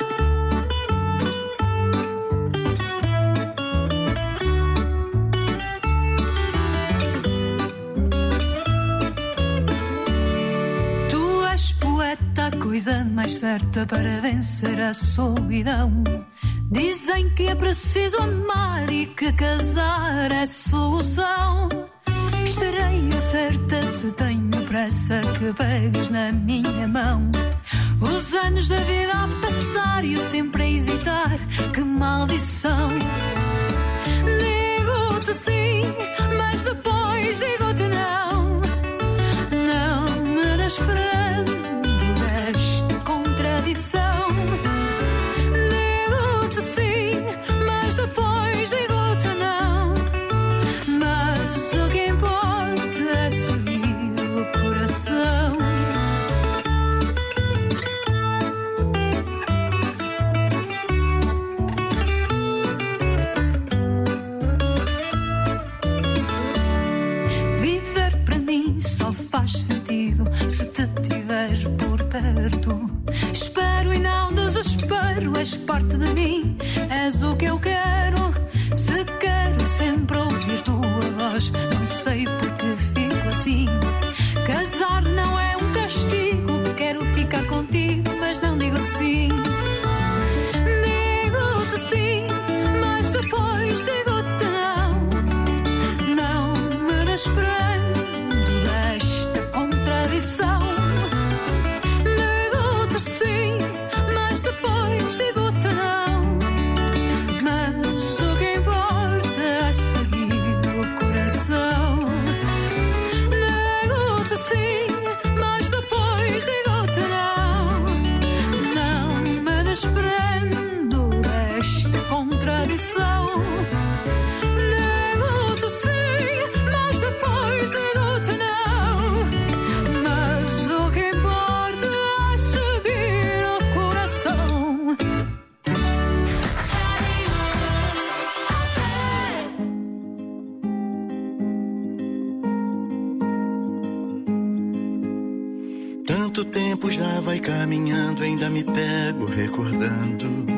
A coisa mais certa para vencer a solidão. Dizem que é preciso amar e que casar é solução. Estarei a certa se tenho pressa que pegues na minha mão. Os anos da vida a passar e eu sempre a hesitar, que maldição. Digo-te sim, mas depois digo-te não. Não me desprendo desta contradição. Digo-te sim, mas depois digo-te não. Mas o que importa é seguir o coração. Viver para mim só faz sentido se te tiver por perto. Espero e não desespero, és parte de mim, és o que eu quero. Se quero sempre ouvir tua voz, não sei porque fico assim. Casar não é um castigo, quero ficar contigo, mas não digo sim. Digo-te sim, mas depois digo-te não. Não me desprendo desta contradição. Digo-te sim, mas depois digo-te não. Mas o que importa é seguir o coração. tempo já vai caminhando, ainda me pego recordando.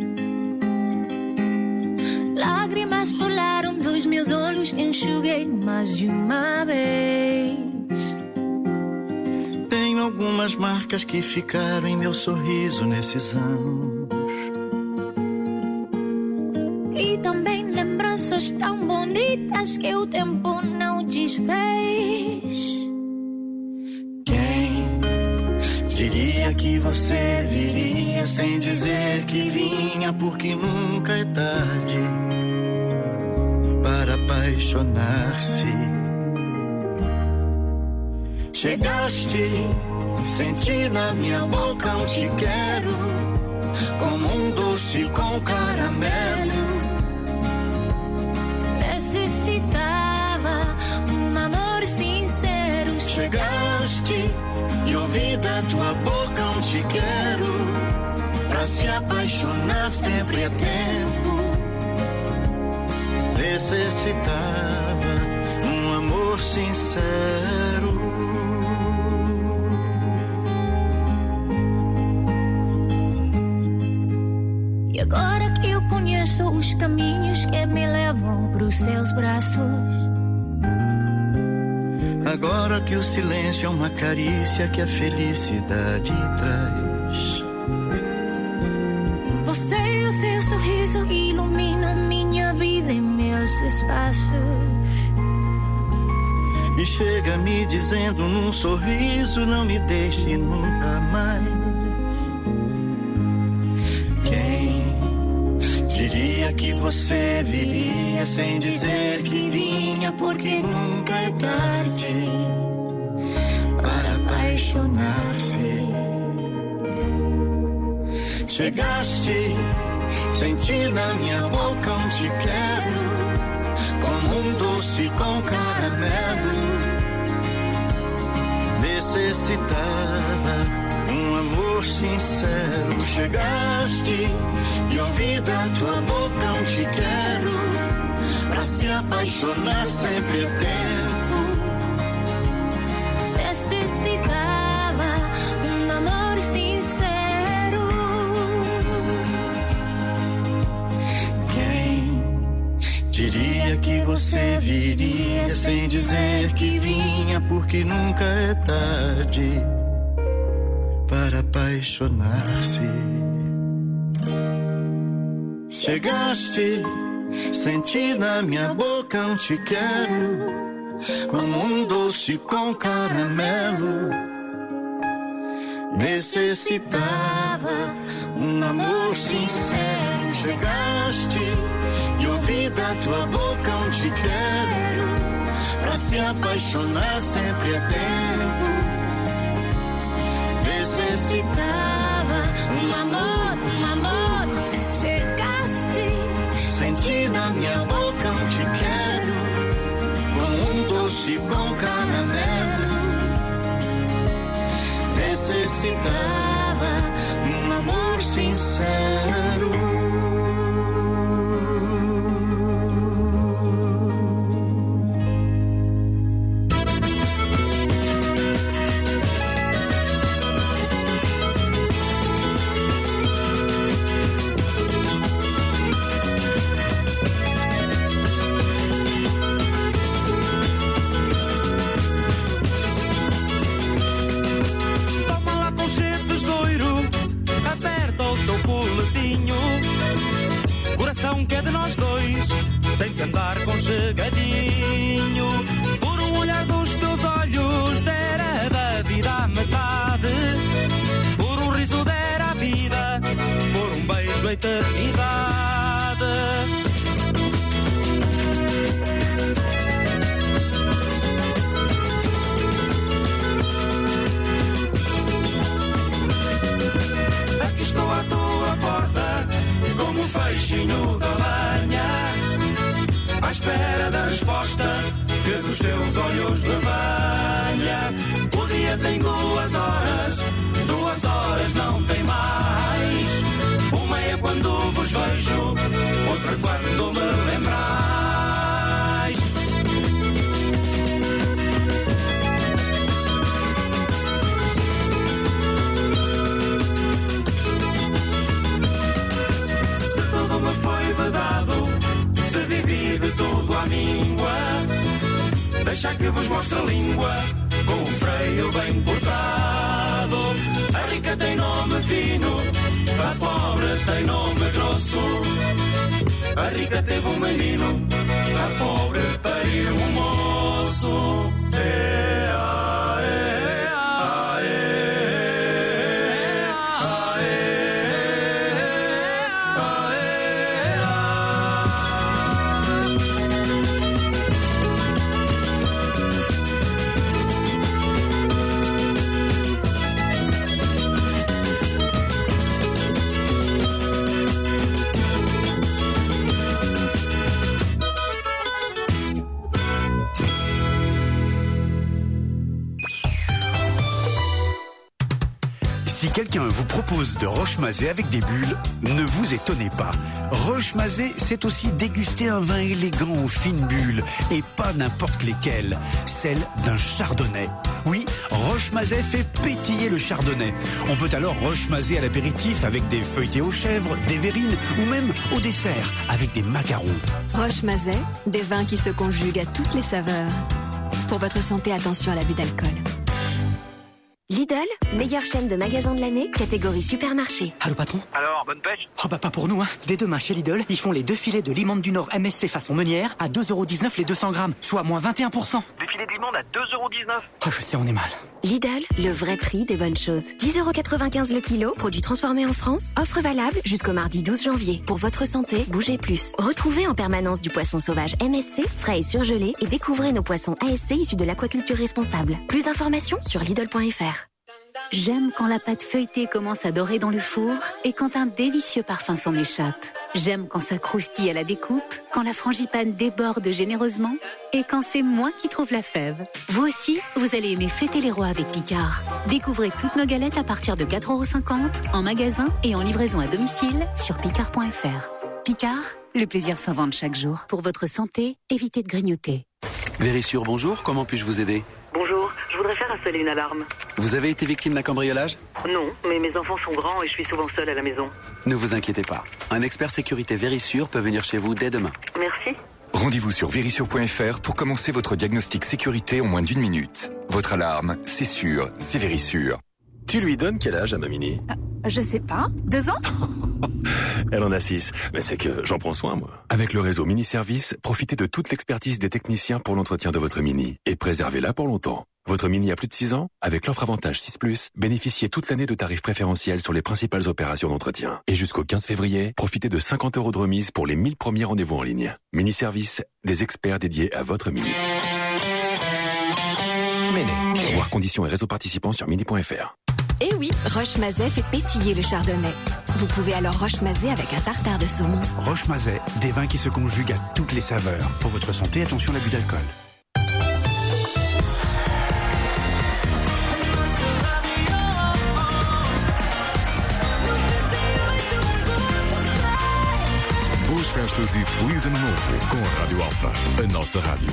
Lágrimas rolaram dos meus olhos, enxuguei mais de uma vez. Tenho algumas marcas que ficaram em meu sorriso nesses anos. E também lembranças tão bonitas que o tempo não desfez. Quem diria que você viria sem dizer que vinha, porque nunca é tarde para apaixonar-se. Chegaste, senti na minha boca um te quero, como um doce com caramelo. Necessitava um amor sincero. Chegaste e ouvi da tua boca um te quero. Pra se apaixonar sempre é tempo. Necessitava um amor sincero. E agora que eu conheço os caminhos que me levam pros seus braços, agora que o silêncio é uma carícia que a felicidade traz, você e o seu sorriso iluminam minha vida e meus espaços. E chega me dizendo num sorriso, não me deixe nunca mais. Diria que você viria sem dizer que vinha, porque nunca é tarde para apaixonar-se. Chegaste, senti na minha boca um te quero, como um doce com caramelo. Necessitava um amor sincero. Chegaste e ouvi da tua boca um te quero. Pra se apaixonar sempre é tempo. Necessitava um amor sincero. Quem diria que você viria sem dizer que vinha, porque nunca é tarde para apaixonar-se. Chegaste, senti na minha boca um te quero, como um doce com caramelo. Necessitava um amor sincero. Chegaste e ouvi da tua boca um te quero. Pra se apaixonar sempre é tempo. Necessitava um amor, um amor. Chegaste, senti na minha boca um te quero, com um doce com caramelo. Necessitava um amor sincero. Que é de nós dois, tem que andar conchegadinho. Por um olhar dos teus olhos, dera da vida a metade. Por um riso, dera a vida. Por um beijo, a eternidade. Aqui estou à tua porta, como um feixinho da lenha, à espera da resposta que dos teus olhos me venha. O dia tem duas horas, duas horas não tem mais. Uma é quando vos vejo, outra quando me lembrais. deixa que vos mostre a língua, com o freio bem cortado. A rica tem nome fino, a pobre tem nome grosso. A rica teve um menino, a pobre pariu um moço. É, ah, é, ah, é, ah, é, ah, é, Si quelqu'un vous propose de roche-mazé avec des bulles, ne vous étonnez pas. Roche-mazé, c'est aussi déguster un vin élégant aux fines bulles, et pas n'importe lesquelles, celle d'un chardonnay. Oui, roche-mazé fait pétiller le chardonnay. On peut alors roche-mazé à l'apéritif avec des feuilletés aux chèvres, des verrines, ou même au dessert avec des macarons. Roche-mazé, des vins qui se conjuguent à toutes les saveurs. Pour votre santé, attention à l'abus d'alcool. Lidl, meilleure chaîne de magasins de l'année, catégorie supermarché. Allô patron? Alors, bonne pêche? Oh bah pas pour nous hein. Dès demain chez Lidl, ils font les deux filets de limande du Nord M S C façon meunière à deux euros dix-neuf les deux cents grammes, soit moins vingt et un pour cent. Des filets de limande à deux euros dix-neuf? Oh je sais, on est mal. Lidl, le vrai prix des bonnes choses. dix euros quatre-vingt-quinze le kilo, produit transformé en France. Offre valable jusqu'au mardi douze janvier. Pour votre santé, bougez plus. Retrouvez en permanence du poisson sauvage M S C, frais et surgelé, et découvrez nos poissons A S C issus de l'aquaculture responsable. Plus d'informations sur Lidl point F R. J'aime quand la pâte feuilletée commence à dorer dans le four et quand un délicieux parfum s'en échappe. J'aime quand ça croustille à la découpe, quand la frangipane déborde généreusement et quand c'est moi qui trouve la fève. Vous aussi, vous allez aimer fêter les rois avec Picard. Découvrez toutes nos galettes à partir de quatre euros cinquante en magasin et en livraison à domicile sur picard point F R. Picard, le plaisir s'invente chaque jour. Pour votre santé, évitez de grignoter. Vérissure, bonjour, comment puis-je vous aider? Bonjour, je voudrais faire installer une alarme. Vous avez été victime d'un cambriolage? Non, mais mes enfants sont grands et je suis souvent seule à la maison. Ne vous inquiétez pas. Un expert sécurité Vérissure peut venir chez vous dès demain. Merci. Rendez-vous sur vérissure point F R pour commencer votre diagnostic sécurité en moins d'une minute. Votre alarme, c'est sûr, c'est Vérissure. Tu lui donnes quel âge à ma mini? Je sais pas. Deux ans? Elle en a six, mais c'est que j'en prends soin, moi. Avec le réseau Mini Service, profitez de toute l'expertise des techniciens pour l'entretien de votre Mini et préservez-la pour longtemps. Votre Mini a plus de six ans? Avec l'offre Avantage six plus, bénéficiez toute l'année de tarifs préférentiels sur les principales opérations d'entretien. Et jusqu'au quinze février, profitez de cinquante euros de remise pour les mille premiers rendez-vous en ligne. Mini Service, des experts dédiés à votre Mini. Mini. Voir conditions et réseaux participants sur mini point F R. Et oui, Roche-mazé fait pétiller le chardonnay. Vous pouvez alors roche-mazé avec un tartare de saumon. Roche-mazé, des vins qui se conjuguent à toutes les saveurs. Pour votre santé, attention à l'abus d'alcool. Boas festas e feliz ano novo com a Rádio Alfa, a nossa rádio.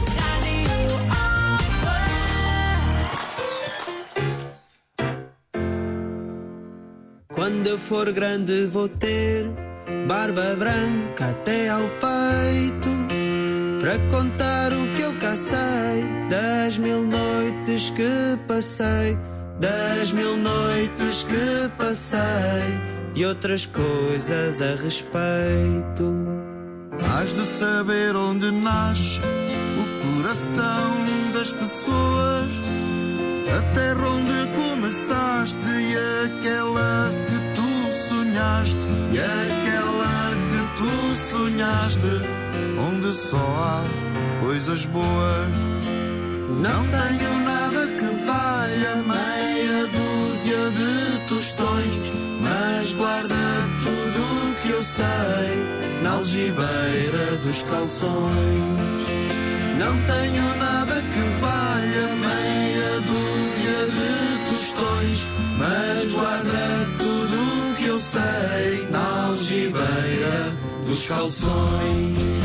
Quando eu for grande vou ter barba branca até ao peito, para contar o que eu cá sei, das mil noites que passei, das mil noites que passei e outras coisas a respeito. Hás de saber onde nasce o coração das pessoas, a terra onde começaste e aquela que tu sonhaste, e aquela que tu sonhaste, onde só há coisas boas. Não tenho nada que valha meia dúzia de tostões, mas guarda tudo o que eu sei na algibeira dos calções. Não tenho nada que valha meia dúzia de tostões, mas guarda tudo o que eu sei na algibeira dos calções.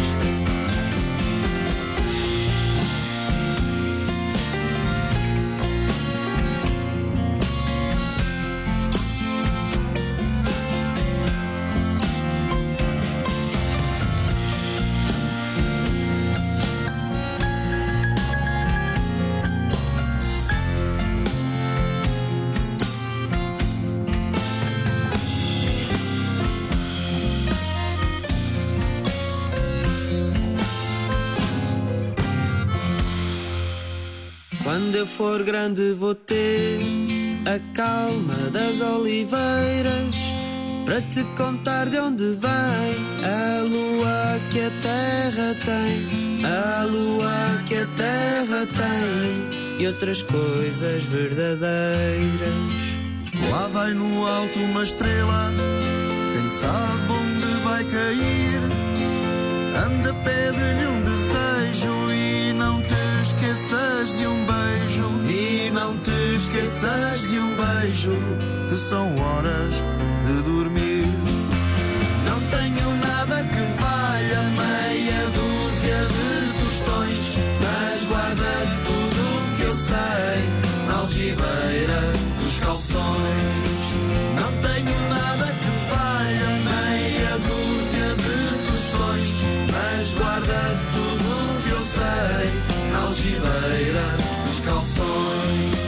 Quando eu for grande vou ter a calma das oliveiras para te contar de onde vem a lua que a terra tem, a lua que a terra tem e outras coisas verdadeiras. Lá vai no alto uma estrela, quem sabe onde vai cair. Anda, pede-lhe um desejo e não te esqueças de um beijo. E não te esqueças de um beijo, que são horas de dormir. Não tenho nada que valha meia dúzia de tostões, mas guarda tudo o que eu sei na algibeira dos calções. Não tenho nada que valha meia dúzia de tostões, mas guarda tudo o que eu sei na algibeira dos calções.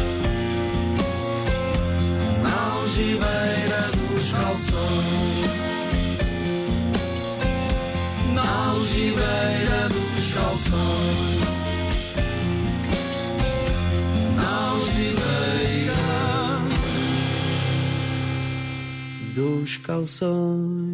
Na algibeira dos calções. Na algibeira dos calções. Na algibeira dos calções.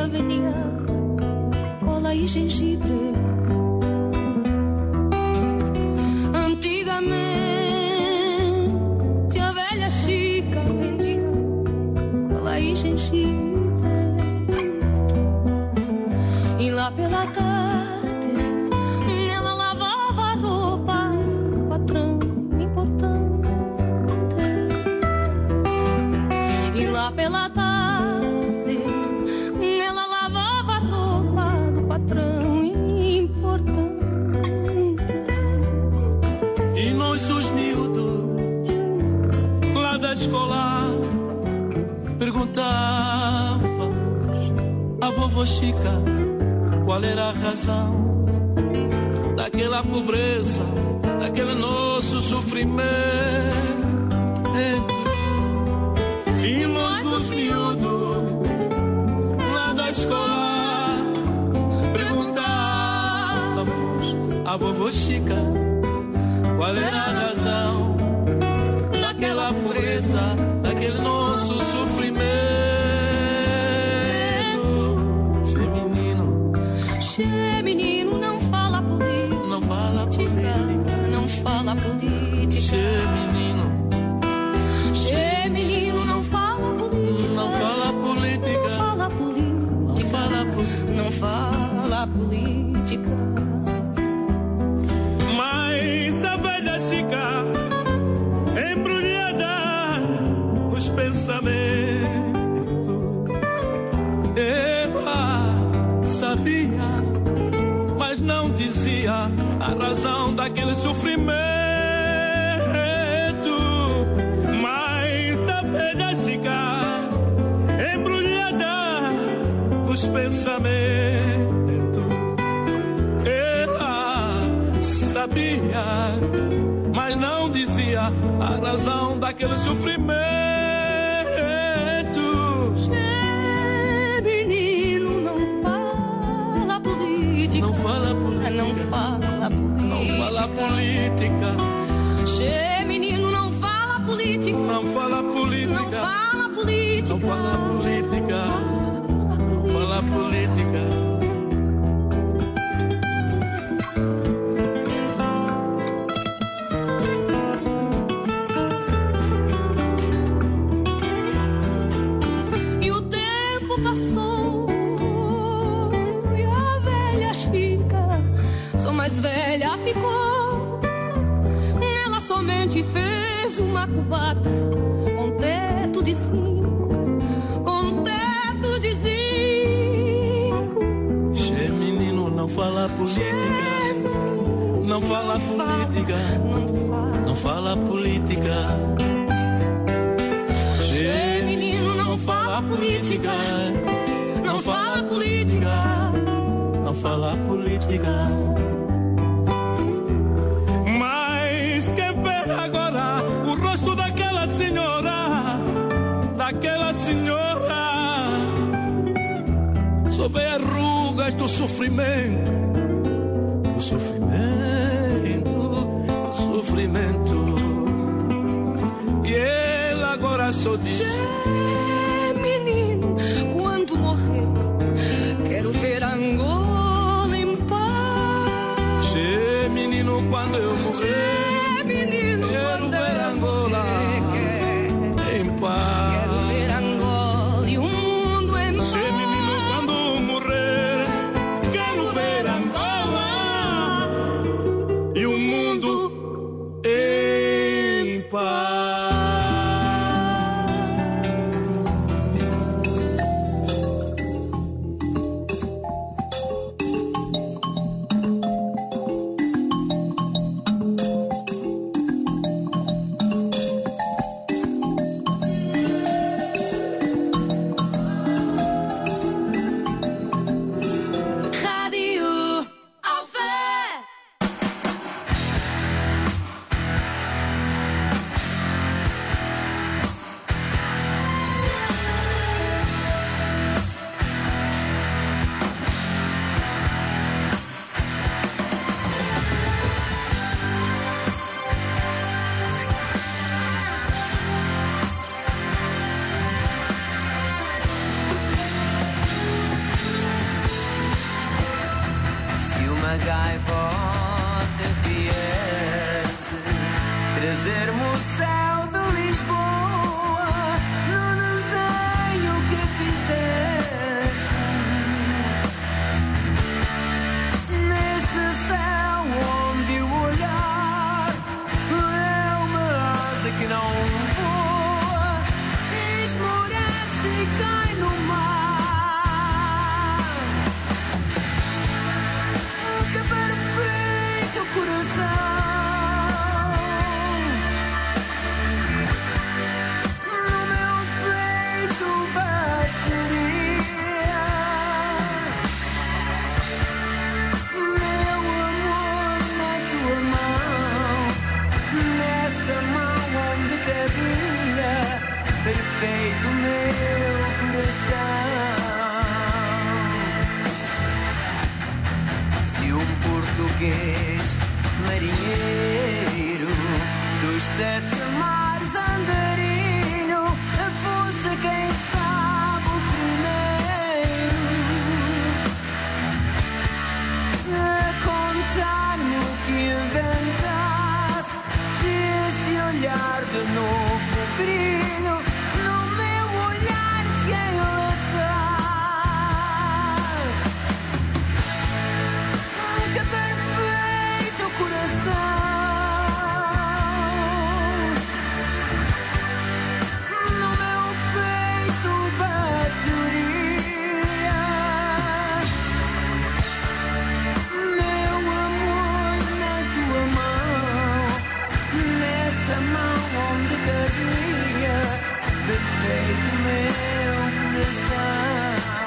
vinha cola e gengibre. Antigamente a velha Chica vendia cola e gengibre. E lá pela tarde ela lavava a roupa do patrão importante. E lá pela tarde ela lavava a roupa do patrão importante. E nós os miúdos lá da escola perguntávamos à vovó Chica qual era a razão daquela pobreza, daquele nosso sofrimento. E nós os miúdos lá da escola perguntávamos à vovó Chica qual era a razão daquela pobreza, daquele nosso sofrimento. Che menino, não fala política, não fala política, não fala política. Che menino, che menino, não fala política, não fala política, não fala política, não fala política. Mas a velha Chica embrulhada nos pensamentos, ela sabia, mas não dizia a razão daquele sofrimento. Mas a velha Chica embrulhada nos pensamentos, ela sabia, mas não dizia a razão daquele sofrimento. Não fala política, não fala política, não fala política. Che menino, não fala política, não fala política, não fala política, não fala política, não fala política. E o tempo passou, só mais velha ficou. Ela somente fez uma cubata com teto de zinco, com teto de zinco. Che menino, não fala política, não fala política, não fala política. Che menino, não fala política, não fala política, não fala política. Mas quem vê agora o rosto daquela senhora, daquela senhora, só vê as rugas do sofrimento, do sofrimento, do sofrimento. E ela agora só diz: che menino, quando morrer quero ver Angola em paz. Che menino, quando eu morrer, che menino, quero quando ver Angola em paz. Quero ver Angola e o mundo em paz. Che menino, quando morrer, quero ver Angola e o mundo em paz. gaivota viesse trazer-me o céu de Lisboa no desenho que fizesse, nesse céu onde o olhar é uma asa que não voa, esmorece e cai no mar. Perfeito meu coração. Se um português marinheiro dos sete mares andarilho fosse quem sabe o primeiro a contar-me o que inventasse, se esse olhar de novo brilho no meu olhar se enlaçasse. Que perfeito coração. No meu peito bateria meu amor na tua mão, nessa mão onde cabia perfeito meu coração.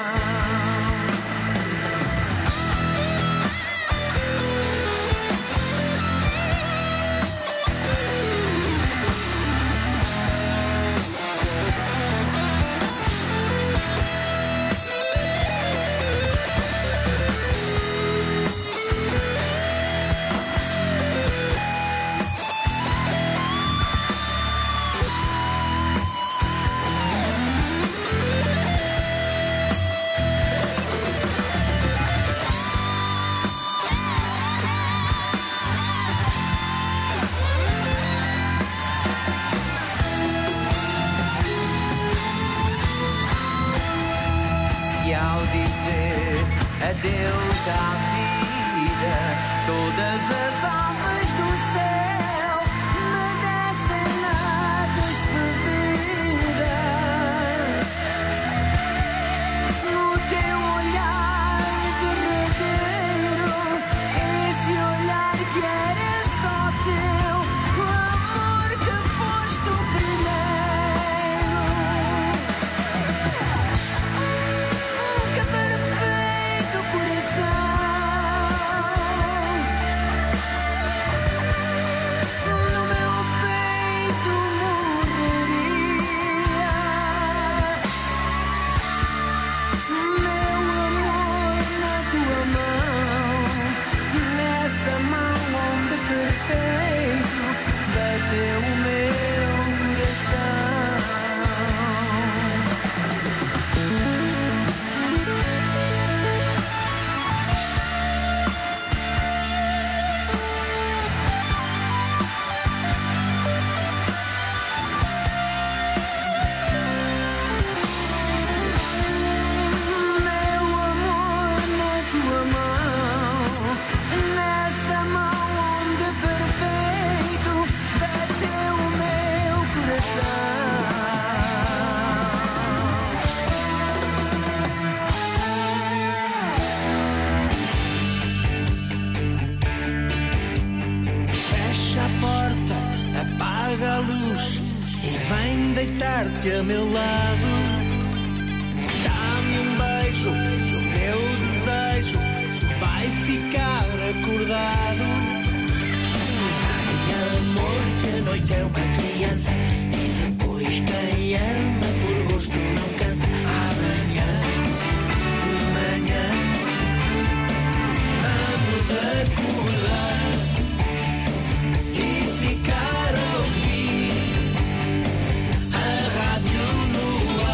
Ao dizer adeus à vida, todas as almas do céu me descem na despedida. No teu olhar derradeiro, esse olhar que era só teu, o amor que foste o primeiro. Deitar-te a meu lado, dá-me um beijo, que o meu desejo vai ficar acordado. Vai, amor, que a noite é uma criança, e depois quem ama por gosto não cansa. Amanhã, de manhã, vamos acordar e ficar a ouvir a rádio no ar.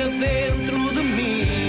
dentro de mim.